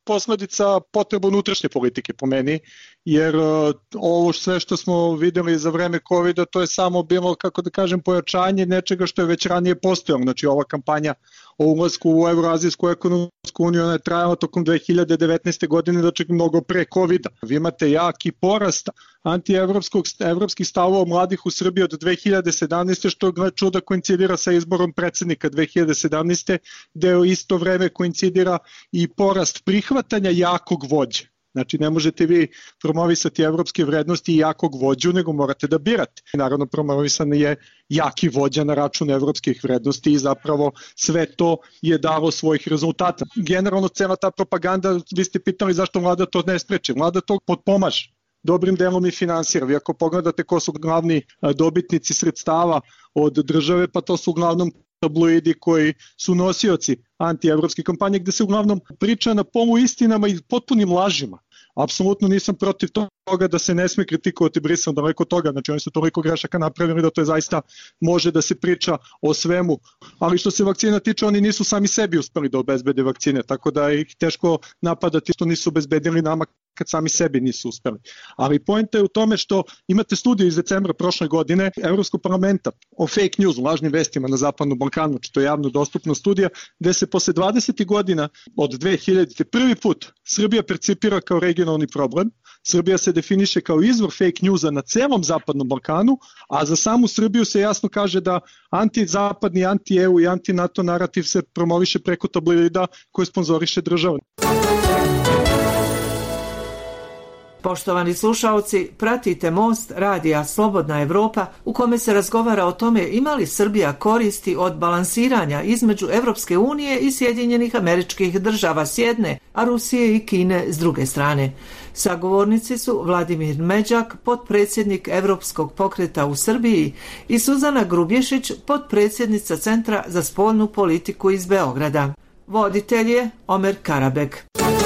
posledica potreba unutrašnje politike po meni, jer ovo sve što smo videli za vreme covida, to je samo bilo, kako da kažem, pojačanje nečega što je već ranije postojalo. Znači ova kampanja o ulasku u Evroazijsku ekonomsku uniju, ona je trajala tokom dve hiljade devetnaeste. godine, znači mnogo pre covida. Vi imate jaki porast antievropskih stavova mladih u Srbiji od dve hiljade sedamnaeste. što gle čuda koincidira sa izborom predsednika dve hiljade sedamnaeste. gde u isto vreme koincidira i porast prihvatanja jakog vođe. Znači ne možete vi promovisati evropske vrednosti i jakog vođu, nego morate da birate. Naravno promovisan je jaki vođa na račun evropskih vrednosti i zapravo sve to je dalo svojih rezultata. Generalno cela ta propaganda, vi ste pitali zašto vlada to ne spreči. Vlada to potpomaže, dobrim delom i finansira. Vi ako pogledate ko su glavni dobitnici sredstava od države, pa to su uglavnom tabloidi koji su nosioci antievropske kampanje, gde se uglavnom priča na poluistinama i potpunim lažima. Apsolutno nisam protiv toga da se ne sme kritikovati Brisel, daleko od toga, znači oni su toliko grešaka napravili da to je zaista može da se priča o svemu, ali što se vakcina tiče, oni nisu sami sebi uspeli da obezbede vakcine, tako da ih teško napadati što nisu obezbedili nama kad sami sebi nisu uspeli. Ali poenta je u tome što imate studiju iz decembra prošle godine Evropskog parlamenta o fake news, lažnim vestima na Zapadnom Balkanu, što je javno dostupna studija, gde se posle dvadeset godina od dve hiljadite. prvi put Srbija percipira kao regionalni problem. Srbija se definiše kao izvor fake newsa na celom Zapadnom Balkanu, a za samu Srbiju se jasno kaže da antizapadni, anti-E U i anti-NATO narativ se promoviše preko tabloida koje sponzoriše država. Poštovani slušaoci, pratite Most radija Slobodna Evropa u kome se razgovara o tome ima li Srbija koristi od balansiranja između Evropske unije i Sjedinjenih Američkih Država s jedne, a Rusije i Kine s druge strane. Sagovornici su Vladimir Međak, potpredsjednik Evropskog pokreta u Srbiji, i Suzana Grubješić, potpredsjednica Centra za spoljnu politiku iz Beograda. Voditelj je Omer Karabek.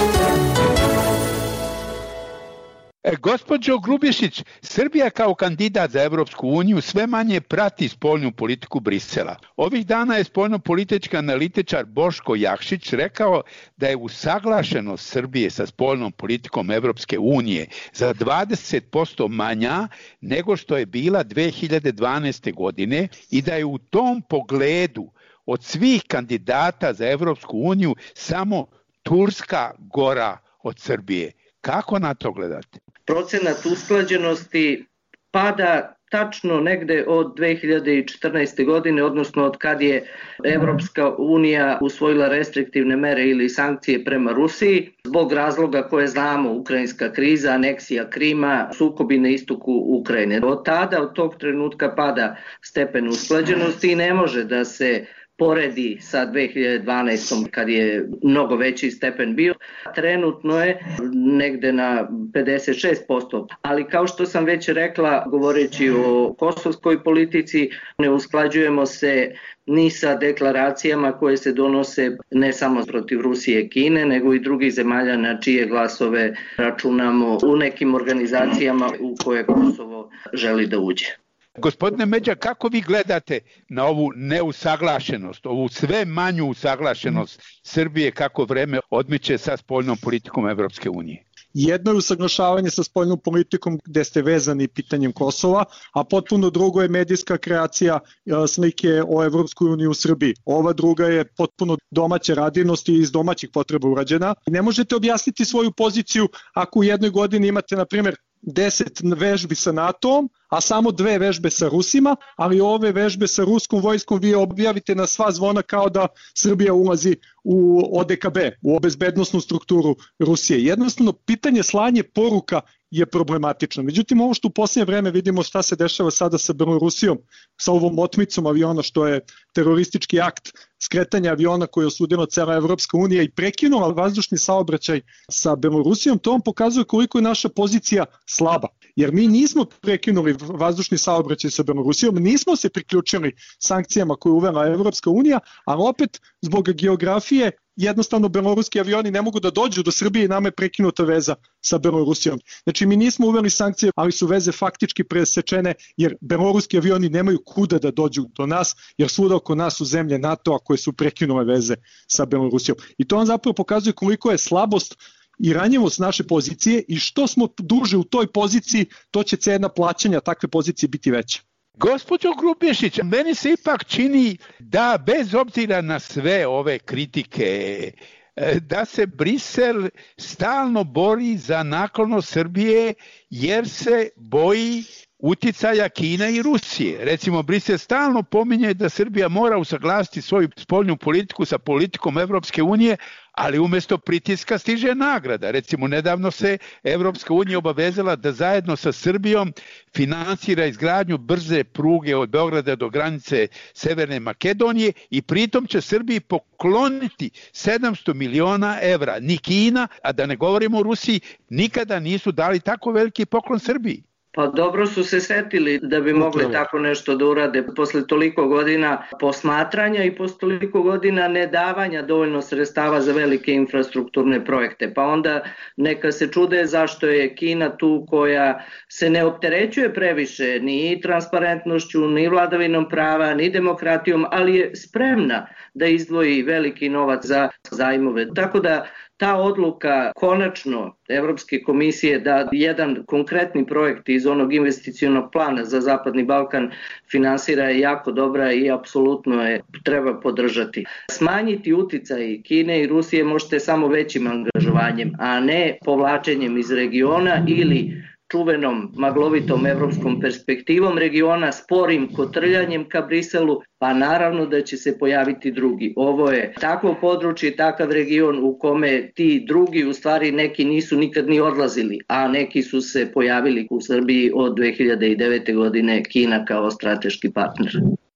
E, gospođo Grubješić, Srbija kao kandidat za Evropsku uniju sve manje prati spoljnu politiku Brisela. Ovih dana je spoljnopolitički analitičar Boško Jakšić rekao da je usaglašenost Srbije sa spoljnom politikom Evropske unije za dvadeset posto manja nego što je bila dve hiljade dvanaeste. godine i da je u tom pogledu od svih kandidata za Evropsku uniju samo Turska gora od Srbije. Kako na to gledate? Procenat usklađenosti pada tačno negde od dve hiljade četrnaeste. godine, odnosno od kad je Evropska unija usvojila restriktivne mere ili sankcije prema Rusiji, zbog razloga koje znamo, ukrajinska kriza, aneksija Krima, sukobi na istoku Ukrajine. Od tada, od tog trenutka pada stepen usklađenosti i ne može da se poredi sa dve hiljade dvanaestom. kad je mnogo veći stepen bio. Trenutno je negde na pedeset šest posto, ali kao što sam već rekla, govoreći o kosovskoj politici, ne usklađujemo se ni sa deklaracijama koje se donose ne samo protiv Rusije i Kine, nego i drugih zemalja na čije glasove računamo u nekim organizacijama u koje Kosovo želi da uđe. Gospodine Međa, kako vi gledate na ovu neusaglašenost, ovu sve manju usaglašenost Srbije kako vreme odmiče sa spoljnom politikom Evropske unije? Jedno je usaglašavanje sa spoljnom politikom gde ste vezani pitanjem Kosova, a potpuno drugo je medijska kreacija slike o Evropskoj uniji u Srbiji. Ova druga je potpuno domaće radinosti i iz domaćih potreba urađena. Ne možete objasniti svoju poziciju ako u jednoj godini imate, na primjer, deset vežbi sa NATO-om, a samo dve vežbe sa Rusima, ali ove vežbe sa ruskom vojskom vi objavite na sva zvona kao da Srbija ulazi u O D K B, u bezbednosnu strukturu Rusije. Jednostavno, pitanje slanje poruka je problematično. Međutim, ovo što u posljednje vreme vidimo šta se dešava sada sa Belorusijom, sa ovom otmicom aviona, što je teroristički akt skretanja aviona koji je osudila cela Evropska unija i prekinula vazdušni saobraćaj sa Belorusijom, to vam pokazuje koliko je naša pozicija slaba. Jer mi nismo prekinuli vazdušni saobraćaj sa Belorusijom, nismo se priključili sankcijama koje je uvela Evropska unija, ali opet zbog geografije jednostavno beloruski avioni ne mogu da dođu do Srbije i nama je prekinuta veza sa Belorusijom. Znači mi nismo uveli sankcije, ali su veze faktički presečene jer beloruski avioni nemaju kuda da dođu do nas, jer svuda oko nas su zemlje NATO-a koje su prekinule veze sa Belorusijom. I to vam zapravo pokazuje koliko je slabost i ranjivost naše pozicije i što smo duže u toj poziciji, to će cena plaćanja takve pozicije biti veća. Gospođo Grubješić, meni se ipak čini da bez obzira na sve ove kritike, da se Brisel stalno bori za naklonost Srbije jer se boji uticaja Kine i Rusije. Recimo, Brisel stalno pominje da Srbija mora usaglasiti svoju spoljnu politiku sa politikom Evropske unije, ali umjesto pritiska stiže nagrada. Recimo, nedavno se Evropska unija obavezala da zajedno sa Srbijom finansira izgradnju brze pruge od Beograda do granice Severne Makedonije i pritom će Srbiji pokloniti sedamsto miliona evra. Ni Kina, a da ne govorimo o Rusiji, nikada nisu dali tako veliki poklon Srbiji. Pa dobro su se setili da bi mogli Upravo. tako nešto da urade posle toliko godina posmatranja i posle toliko godina nedavanja dovoljno sredstava za velike infrastrukturne projekte. Pa onda neka se čude zašto je Kina tu koja se ne opterećuje previše ni transparentnošću, ni vladavinom prava, ni demokratijom, ali je spremna da izdvoji veliki novac za zajmove. Tako da ta odluka konačno Evropske komisije da jedan konkretni projekt iz onog investicionog plana za Zapadni Balkan finansira je jako dobra i apsolutno je treba podržati. Smanjiti uticaj Kine i Rusije možete samo većim angažovanjem, a ne povlačenjem iz regiona ili čuvenom maglovitom evropskom perspektivom regiona, sporim kotrljanjem ka Briselu, pa naravno da će se pojaviti drugi. Ovo je takvo područje, takav region u kome ti drugi, u stvari neki nisu nikad ni odlazili, a neki su se pojavili u Srbiji od dve hiljade devete. godine, Kina kao strateški partner.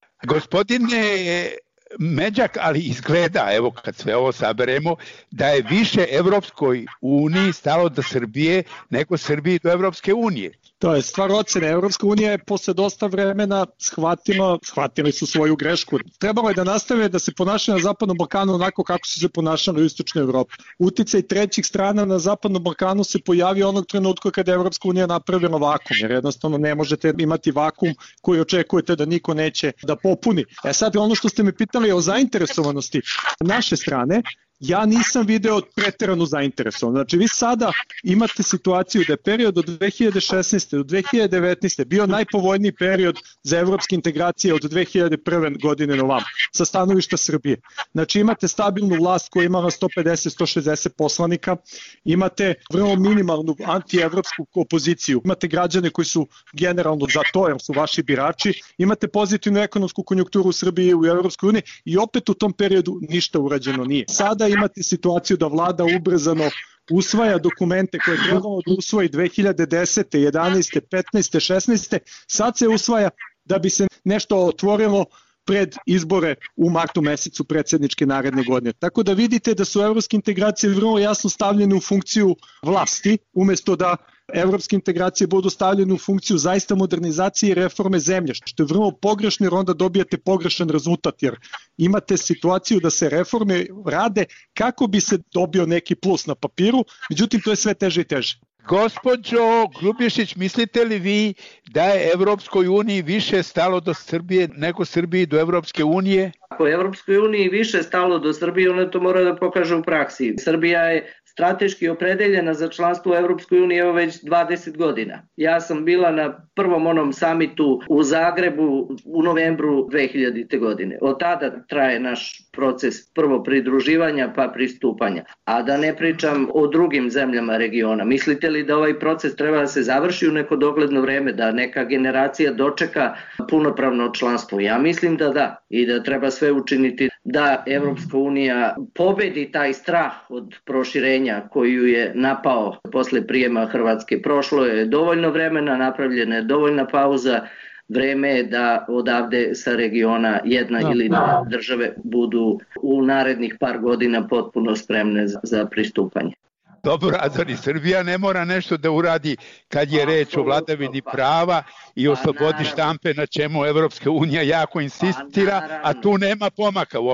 Gospodine Međak, ali izgleda, evo kad sve ovo saberemo, da je više Evropskoj uniji stalo do Srbije nego Srbiji do Evropske unije. To je stvar ocene. Evropska unija je posle dosta vremena shvatila, shvatili su svoju grešku. Trebalo je da nastave da se ponašaju na Zapadnom Balkanu onako kako su se ponašali u Istočnoj Evropi. Uticaj trećih strana na Zapadnom Balkanu se pojavio onog trenutka kada je Evropska unija napravila vakum, jer jednostavno ne možete imati vakum koji očekujete da niko neće da popuni. E sad, ono što ste me pitali o zainteresovanosti naše strane, ja nisam video preteranu zainteresovan. Znači, vi sada imate situaciju da je period od dve hiljade šesnaeste do dve hiljade devetnaeste. bio najpovoljniji period za evropske integracije od dve hiljade prve. godine na ovamo, sa stanovišta Srbije. Znači, imate stabilnu vlast koja ima na sto pedeset do sto šezdeset poslanika, imate vrlo minimalnu antievropsku opoziciju, imate građane koji su generalno za to, jer su vaši birači, imate pozitivnu ekonomsku konjunkturu u Srbiji i u Evropskoj uniji i opet u tom periodu ništa urađeno nije. Sada imate situaciju da vlada ubrzano usvaja dokumente koje je trebalo da usvoji dve hiljade desete, jedanaeste, petnaeste, šesnaeste. Sad se usvaja da bi se nešto otvorilo pred izbore u martu mesecu predsjedničke naredne godine. Tako da vidite da su evropske integracije vrlo jasno stavljene u funkciju vlasti, umjesto da evropske integracije budu stavljene u funkciju zaista modernizacije i reforme zemlje, što je vrlo pogrešno jer onda dobijate pogrešan rezultat, jer imate situaciju da se reforme rade kako bi se dobio neki plus na papiru, međutim to je sve teže i teže. Gospođo Grubješić, mislite li vi da je Evropskoj uniji više stalo do Srbije nego Srbiji do Evropske unije? Ako je Evropskoj uniji više stalo do Srbije, ona to mora da pokaže u praksi. Srbija je strateški opredeljena za članstvo u Evropskoj uniji evo već dvadeset godina. Ja sam bila na prvom onom samitu u Zagrebu u novembru dve hiljadite. godine. Od tada traje naš proces prvo pridruživanja pa pristupanja. A da ne pričam o drugim zemljama regiona. Mislite li da ovaj proces treba da se završi u neko dogledno vreme, da neka generacija dočeka punopravno članstvo? Ja mislim da da i da treba sve učiniti da Evropska unija pobedi taj strah od proširenja koju je napao posle prijema Hrvatske. Prošlo je dovoljno vremena, napravljena je dovoljna pauza, vreme je da odavde sa regiona jedna da. ili dve države budu u narednih par godina potpuno spremne za, za pristupanje. Dobro, a zar i Srbija ne mora nešto da uradi kad je reč o vladavini prava i o slobodi štampe, na čemu Evropska unija jako insistira, a tu nema pomaka uopšte?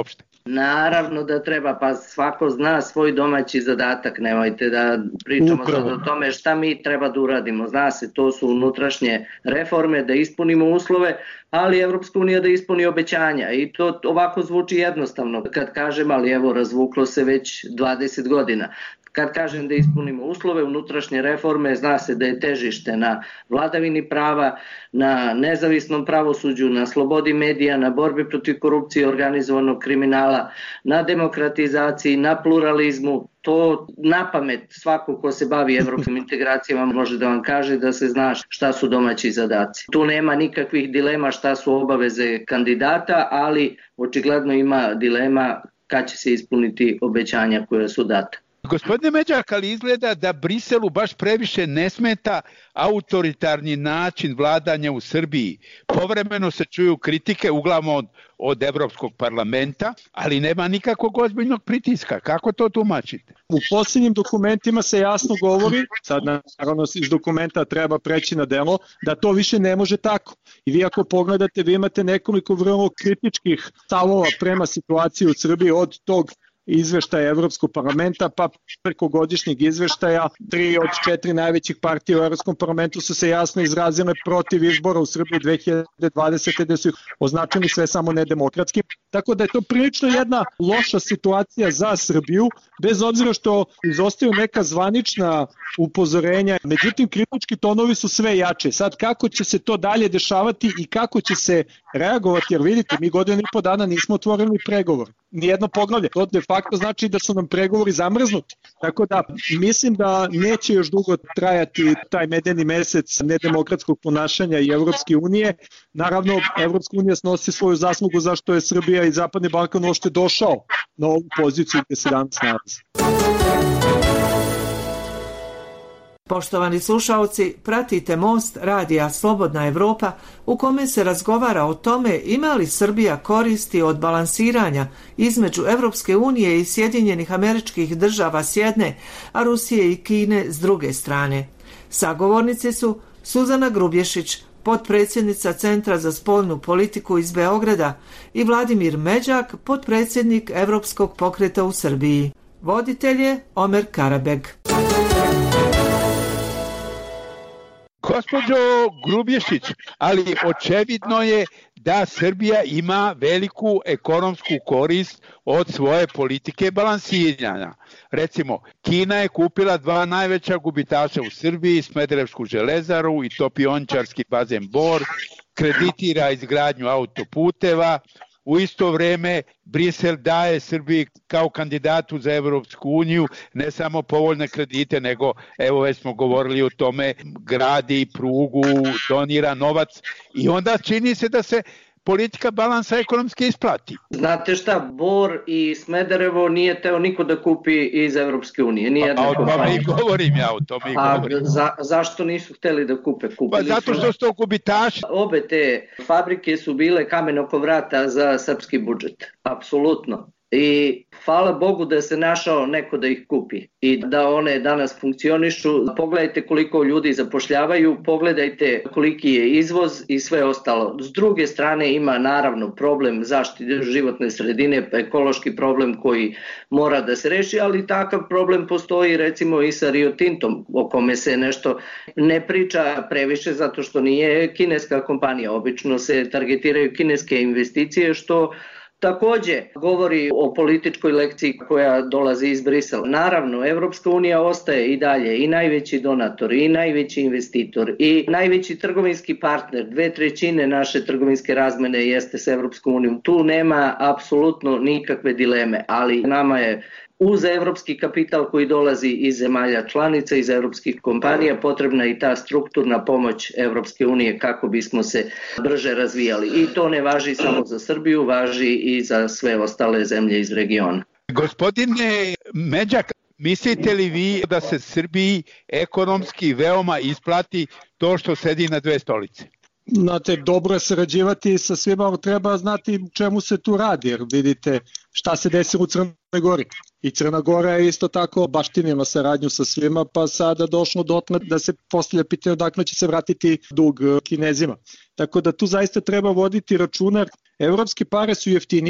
Naravno da treba, pa svako zna svoj domaći zadatak, nemojte da pričamo sad o tome šta mi treba da uradimo. Zna se, to su unutrašnje reforme, da ispunimo uslove, ali Evropska unija da ispuni obećanja i to ovako zvuči jednostavno kad kažem, ali evo razvuklo se već dvadeset godina. Kad kažem da ispunimo uslove, unutrašnje reforme, zna se da je težište na vladavini prava, na nezavisnom pravosuđu, na slobodi medija, na borbi protiv korupcije i organizovanog kriminala, na demokratizaciji, na pluralizmu. To na pamet svako ko se bavi evropskim integracijama može da vam kaže da se zna šta su domaći zadaci. Tu nema nikakvih dilema šta su obaveze kandidata, ali očigledno ima dilema kad će se ispuniti obećanja koja su data. Gospodine Međak, ali izgleda da Briselu baš previše ne smeta autoritarni način vladanja u Srbiji. Povremeno se čuju kritike, uglavnom od, od Evropskog parlamenta, ali nema nikakvog ozbiljnog pritiska. Kako to tumačite? U posljednjim dokumentima se jasno govori, sad naravno iz dokumenta treba preći na delo, da to više ne može tako. I vi ako pogledate, vi imate nekoliko vrlo kritičkih stavova prema situaciji u Srbiji od tog izveštaja Evropskog parlamenta, pa preko godišnjeg izveštaja tri od četiri najvećih partija u Evropskom parlamentu su se jasno izrazile protiv izbora u Srbiji dve hiljade dvadesete. gde su ih označili sve samo nedemokratskim. Tako da je to prilično jedna loša situacija za Srbiju, bez obzira što izostaju neka zvanična upozorenja. Međutim, kritički tonovi su sve jače. Sad kako će se to dalje dešavati i kako će se reagovati, jer vidite, mi godinu i po dana nismo otvorili pregovor. Nijedno poglavlje. To de facto znači da su nam pregovori zamrznuti. Tako da mislim da neće još dugo trajati taj medeni mesec nedemokratskog ponašanja i Evropske unije. Naravno, Evropska unija snosi svoju zaslugu zašto je Srbija i Zapadni Balkan uopšte došao na ovu poziciju gde se danas nalazi. Poštovani slušaoci, pratite Most radija Slobodna Evropa u kome se razgovara o tome ima li Srbija koristi od balansiranja između Evropske unije i Sjedinjenih Američkih Država s jedne, a Rusije i Kine s druge strane. Sagovornici su Suzana Grubješić, potpredsjednica Centra za spoljnu politiku iz Beograda, i Vladimir Međak, potpredsjednik Evropskog pokreta u Srbiji. Voditelj je Omer Karabeg. Gospođo Grubješić, ali očevidno je da Srbija ima veliku ekonomsku korist od svoje politike balansiranja. Recimo, Kina je kupila dva najveća gubitaša u Srbiji, Smederevsku železaru i topiončarski bazen Bor, kreditira izgradnju autoputeva. U isto vreme Brisel daje Srbiji kao kandidatu za Evropsku uniju ne samo povoljne kredite, nego, evo već smo govorili o tome, gradi prugu, donira novac i onda čini se da se politika balansa ekonomski isplati. Znate šta, Bor i Smederevo nije teo niko da kupi iz Evropske unije. Nije pa, pa, pa mi govorim ja, o tome i govorim. A za, zašto nisu hteli da kupe? Kupili pa zato što su to gubitaši. Obe te fabrike su bile kamen oko vrata za srpski budžet. Apsolutno. I hvala Bogu da se našao neko da ih kupi i da one danas funkcionišu. Pogledajte koliko ljudi zapošljavaju, pogledajte koliki je izvoz i sve ostalo. S druge strane ima naravno problem zaštite životne sredine, ekološki problem koji mora da se reši, ali takav problem postoji recimo i sa Rio Tintom, o kome se nešto ne priča previše zato što nije kineska kompanija. Obično se targetiraju kineske investicije, što takođe govori o političkoj lekciji koja dolazi iz Brisela. Naravno, Evropska unija ostaje i dalje i najveći donator, i najveći investitor, i najveći trgovinski partner. Dve trećine naše trgovinske razmene jeste sa Evropskom unijom. Tu nema apsolutno nikakve dileme, ali nama je uz evropski kapital koji dolazi iz zemalja članica, iz evropskih kompanija, potrebna i ta strukturna pomoć Evropske unije kako bismo se brže razvijali. I to ne važi samo za Srbiju, važi i za sve ostale zemlje iz regiona. Gospodine Međak, mislite li vi da se Srbiji ekonomski veoma isplati to što sedi na dve stolice? Znate, dobro je sarađivati sa svima, ali treba znati čemu se tu radi, jer vidite šta se desilo u Crnoj Gori. I Crna Gora je isto tako baštinila saradnju sa svima, pa sada došlo dotle da se postavlja pitanje odakle će se vratiti dug Kinezima. Tako da tu zaista treba voditi računa. Evropske pare su jeftinije,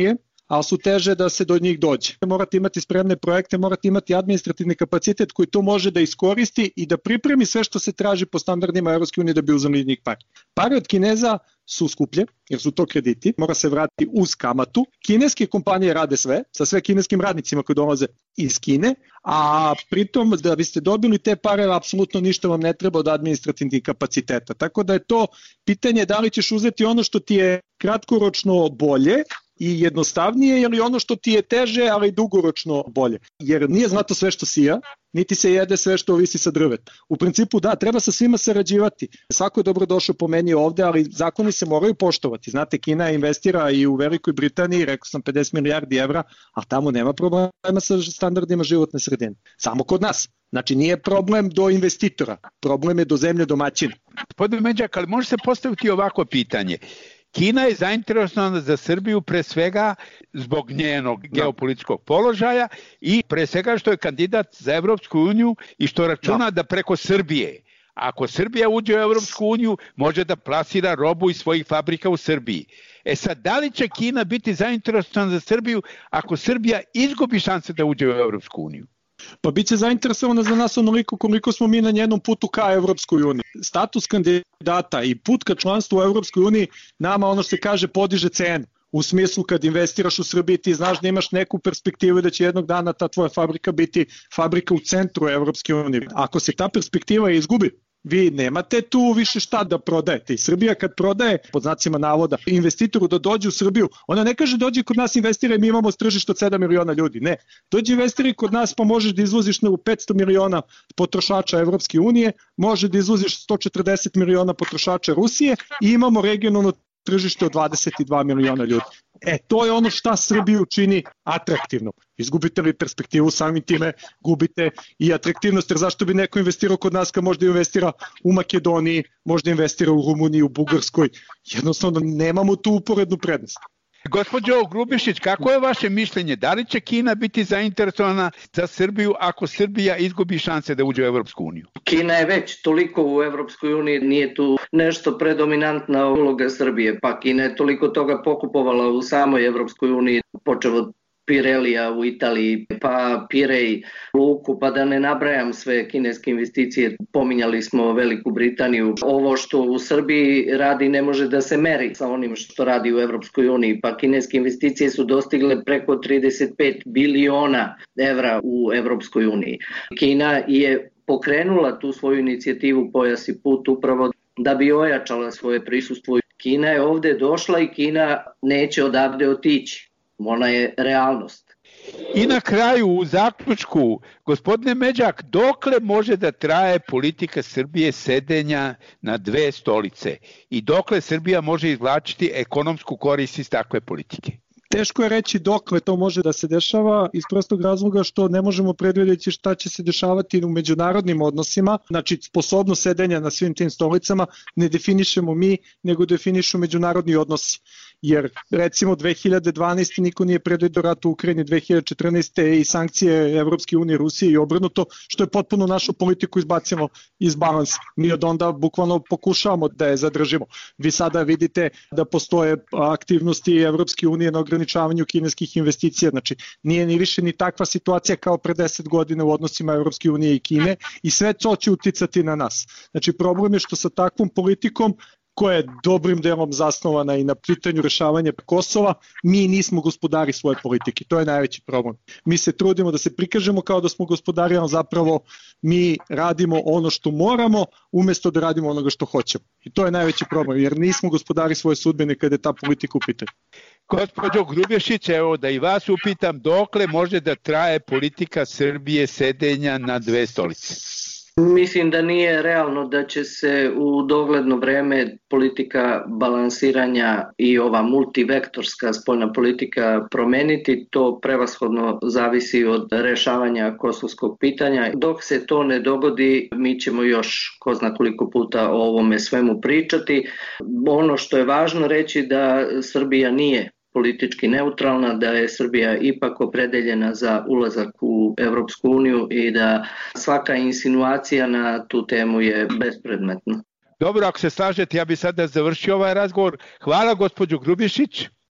ali su teže da se do njih dođe. Morate imati spremne projekte, morate imati administrativni kapacitet koji to može da iskoristi i da pripremi sve što se traži po standardima Evropske unije da bi uzeli njih pare. Pare od Kineza su skuplje, jer su to krediti, mora se vratiti uz kamatu. Kineske kompanije rade sve, sa sve kineskim radnicima koji dolaze iz Kine, a pritom da biste dobili te pare, apsolutno ništa vam ne treba od administrativnih kapaciteta. Tako da je to pitanje da li ćeš uzeti ono što ti je kratkoročno bolje i jednostavnije ili ono što ti je teže, ali dugoročno bolje. Jer nije zlato sve što sija, niti se jede sve što visi sa drveta. U principu da, treba sa svima sarađivati. Svako je dobrodošao po meni ovde, ali zakoni se moraju poštovati. Znate, Kina investira i u Velikoj Britaniji, rekao sam pedeset milijardi evra, a tamo nema problema sa standardima životne sredine. Samo kod nas. Znači nije problem do investitora, problem je do zemlje domaćina. Gospodin Međak, ali može se postaviti ovako pitanje. Kina je zainteresovana za Srbiju pre svega zbog njenog geopolitičkog položaja i pre svega što je kandidat za Evropsku uniju i što računa da, da preko Srbije, ako Srbija uđe u Evropsku uniju, može da plasira robu iz svojih fabrika u Srbiji. E sad, da li će Kina biti zainteresovana za Srbiju ako Srbija izgubi šanse da uđe u Evropsku uniju? Pa bit će zainteresovana za nas onoliko koliko smo mi na njenom putu ka Evropskoj uniji. Status kandidata i put ka članstvu u Evropskoj uniji nama, ono što se kaže, podiže cenu. U smislu kad investiraš u Srbiji ti znaš da imaš neku perspektivu i da će jednog dana ta tvoja fabrika biti fabrika u centru Evropske unije. Ako se ta perspektiva izgubi, vi nemate tu više šta da prodajete. I Srbija kad prodaje, pod znacima navoda, investitoru da dođe u Srbiju, ona ne kaže dođi kod nas investira i mi imamo tržište od sedam miliona ljudi. Ne, dođi investiri kod nas pa možeš da izvoziš u petsto miliona potrošača Evropske unije, možeš da izvoziš sto četrdeset miliona potrošača Rusije i imamo regionalno tržište od dvadeset dva miliona ljudi. E, to je ono šta Srbiju čini atraktivno. Izgubite li perspektivu, samim time gubite i atraktivnost, jer zašto bi neko investirao kod nas kad možda investira u Makedoniji, možda investira u Rumuniji, u Bugarskoj. Jednostavno, nemamo tu uporednu prednost. Gospođo Grubišić, kako je vaše mišljenje? Da li će Kina biti zainteresovana za Srbiju ako Srbija izgubi šanse da uđe u Evropsku uniju? Kina je već toliko u Evropskoj uniji, nije tu nešto predominantna uloga Srbije, pa Kina je toliko toga pokupovala u samoj Evropskoj uniji, počeo od Pirelija u Italiji, pa Pirej, Luku, pa da ne nabrajam sve kineske investicije. Pominjali smo Veliku Britaniju. Ovo što u Srbiji radi ne može da se meri sa onim što radi u Evropskoj uniji, pa kineske investicije su dostigle preko trideset pet biliona evra u Evropskoj uniji. Kina je pokrenula tu svoju inicijativu Pojas i put upravo da bi ojačala svoje prisustvo. Kina je ovde došla i Kina neće odavde otići. Ona je realnost. I na kraju, u zaključku, gospodine Međak, dokle može da traje politika Srbije sedenja na dve stolice i dokle Srbija može izvlačiti ekonomsku korist iz takve politike? Teško je reći dokle to može da se dešava iz prostog razloga što ne možemo predvidjeti šta će se dešavati u međunarodnim odnosima. Znači, sposobnost sedenja na svim tim stolicama ne definišemo mi, nego definišu međunarodni odnosi. Jer recimo dve hiljade dvanaeste. niko nije predvidio rat u Ukrajini, dve hiljade četrnaeste. i sankcije Evropske unije, Rusije i obrnuto, što je potpuno našu politiku izbacimo iz balansa. Mi od onda bukvalno pokušavamo da je zadržimo. Vi sada vidite da postoje aktivnosti Evropske unije na ograničavanju kineskih investicija, znači nije ni više ni takva situacija kao pre deset godina u odnosima Evropske unije i Kine i sve to će uticati na nas. Znači problem je što sa takvom politikom koja je dobrim delom zasnovana i na pitanju rešavanja Kosova, mi nismo gospodari svoje politike. To je najveći problem. Mi se trudimo da se prikažemo kao da smo gospodari, ali zapravo mi radimo ono što moramo umesto da radimo onoga što hoćemo. I to je najveći problem, jer nismo gospodari svoje sudbine kada je ta politika u pitanju. Gospođo Grubješić, evo da i vas upitam, dokle može da traje politika Srbije sedenja na dve stolice? Mislim da nije realno da će se u dogledno vreme politika balansiranja i ova multivektorska spoljna politika promeniti. To prevashodno zavisi od rešavanja kosovskog pitanja. Dok se to ne dogodi, mi ćemo još ko zna koliko puta o ovome svemu pričati. Ono što je važno reći da Srbija nije politički neutralna, da je Srbija ipak opredeljena za ulazak u Evropsku uniju i da svaka insinuacija na tu temu je bespredmetna. Dobro, ako se slažete, ja bih sada završio ovaj razgovor. Hvala gospođo Grubišić.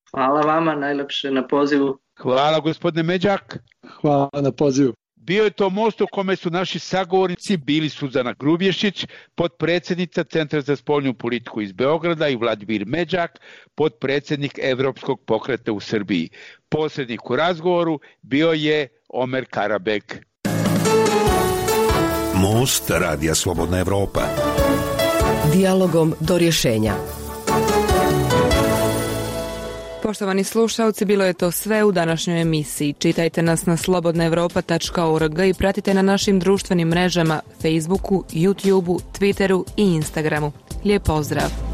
Hvala vama najlepše na pozivu. Hvala gospodine Međak. Hvala na pozivu. Bio je to most u kome su naši sagovornici bili Suzana Grubješić, potpredsjednica Centra za spoljnu politiku iz Beograda, i Vladimir Međak, potpredsjednik Evropskog pokreta u Srbiji. Posrednik u razgovoru bio je Omer Karabek. Most Radija Slobodna Evropa. Dijalogom do rješenja. Poštovani slušalci, bilo je to sve u današnjoj emisiji. Čitajte nas na slobodna evropa tačka org i pratite na našim društvenim mrežama Facebooku, YouTubeu, Twitteru i Instagramu. Lijep pozdrav!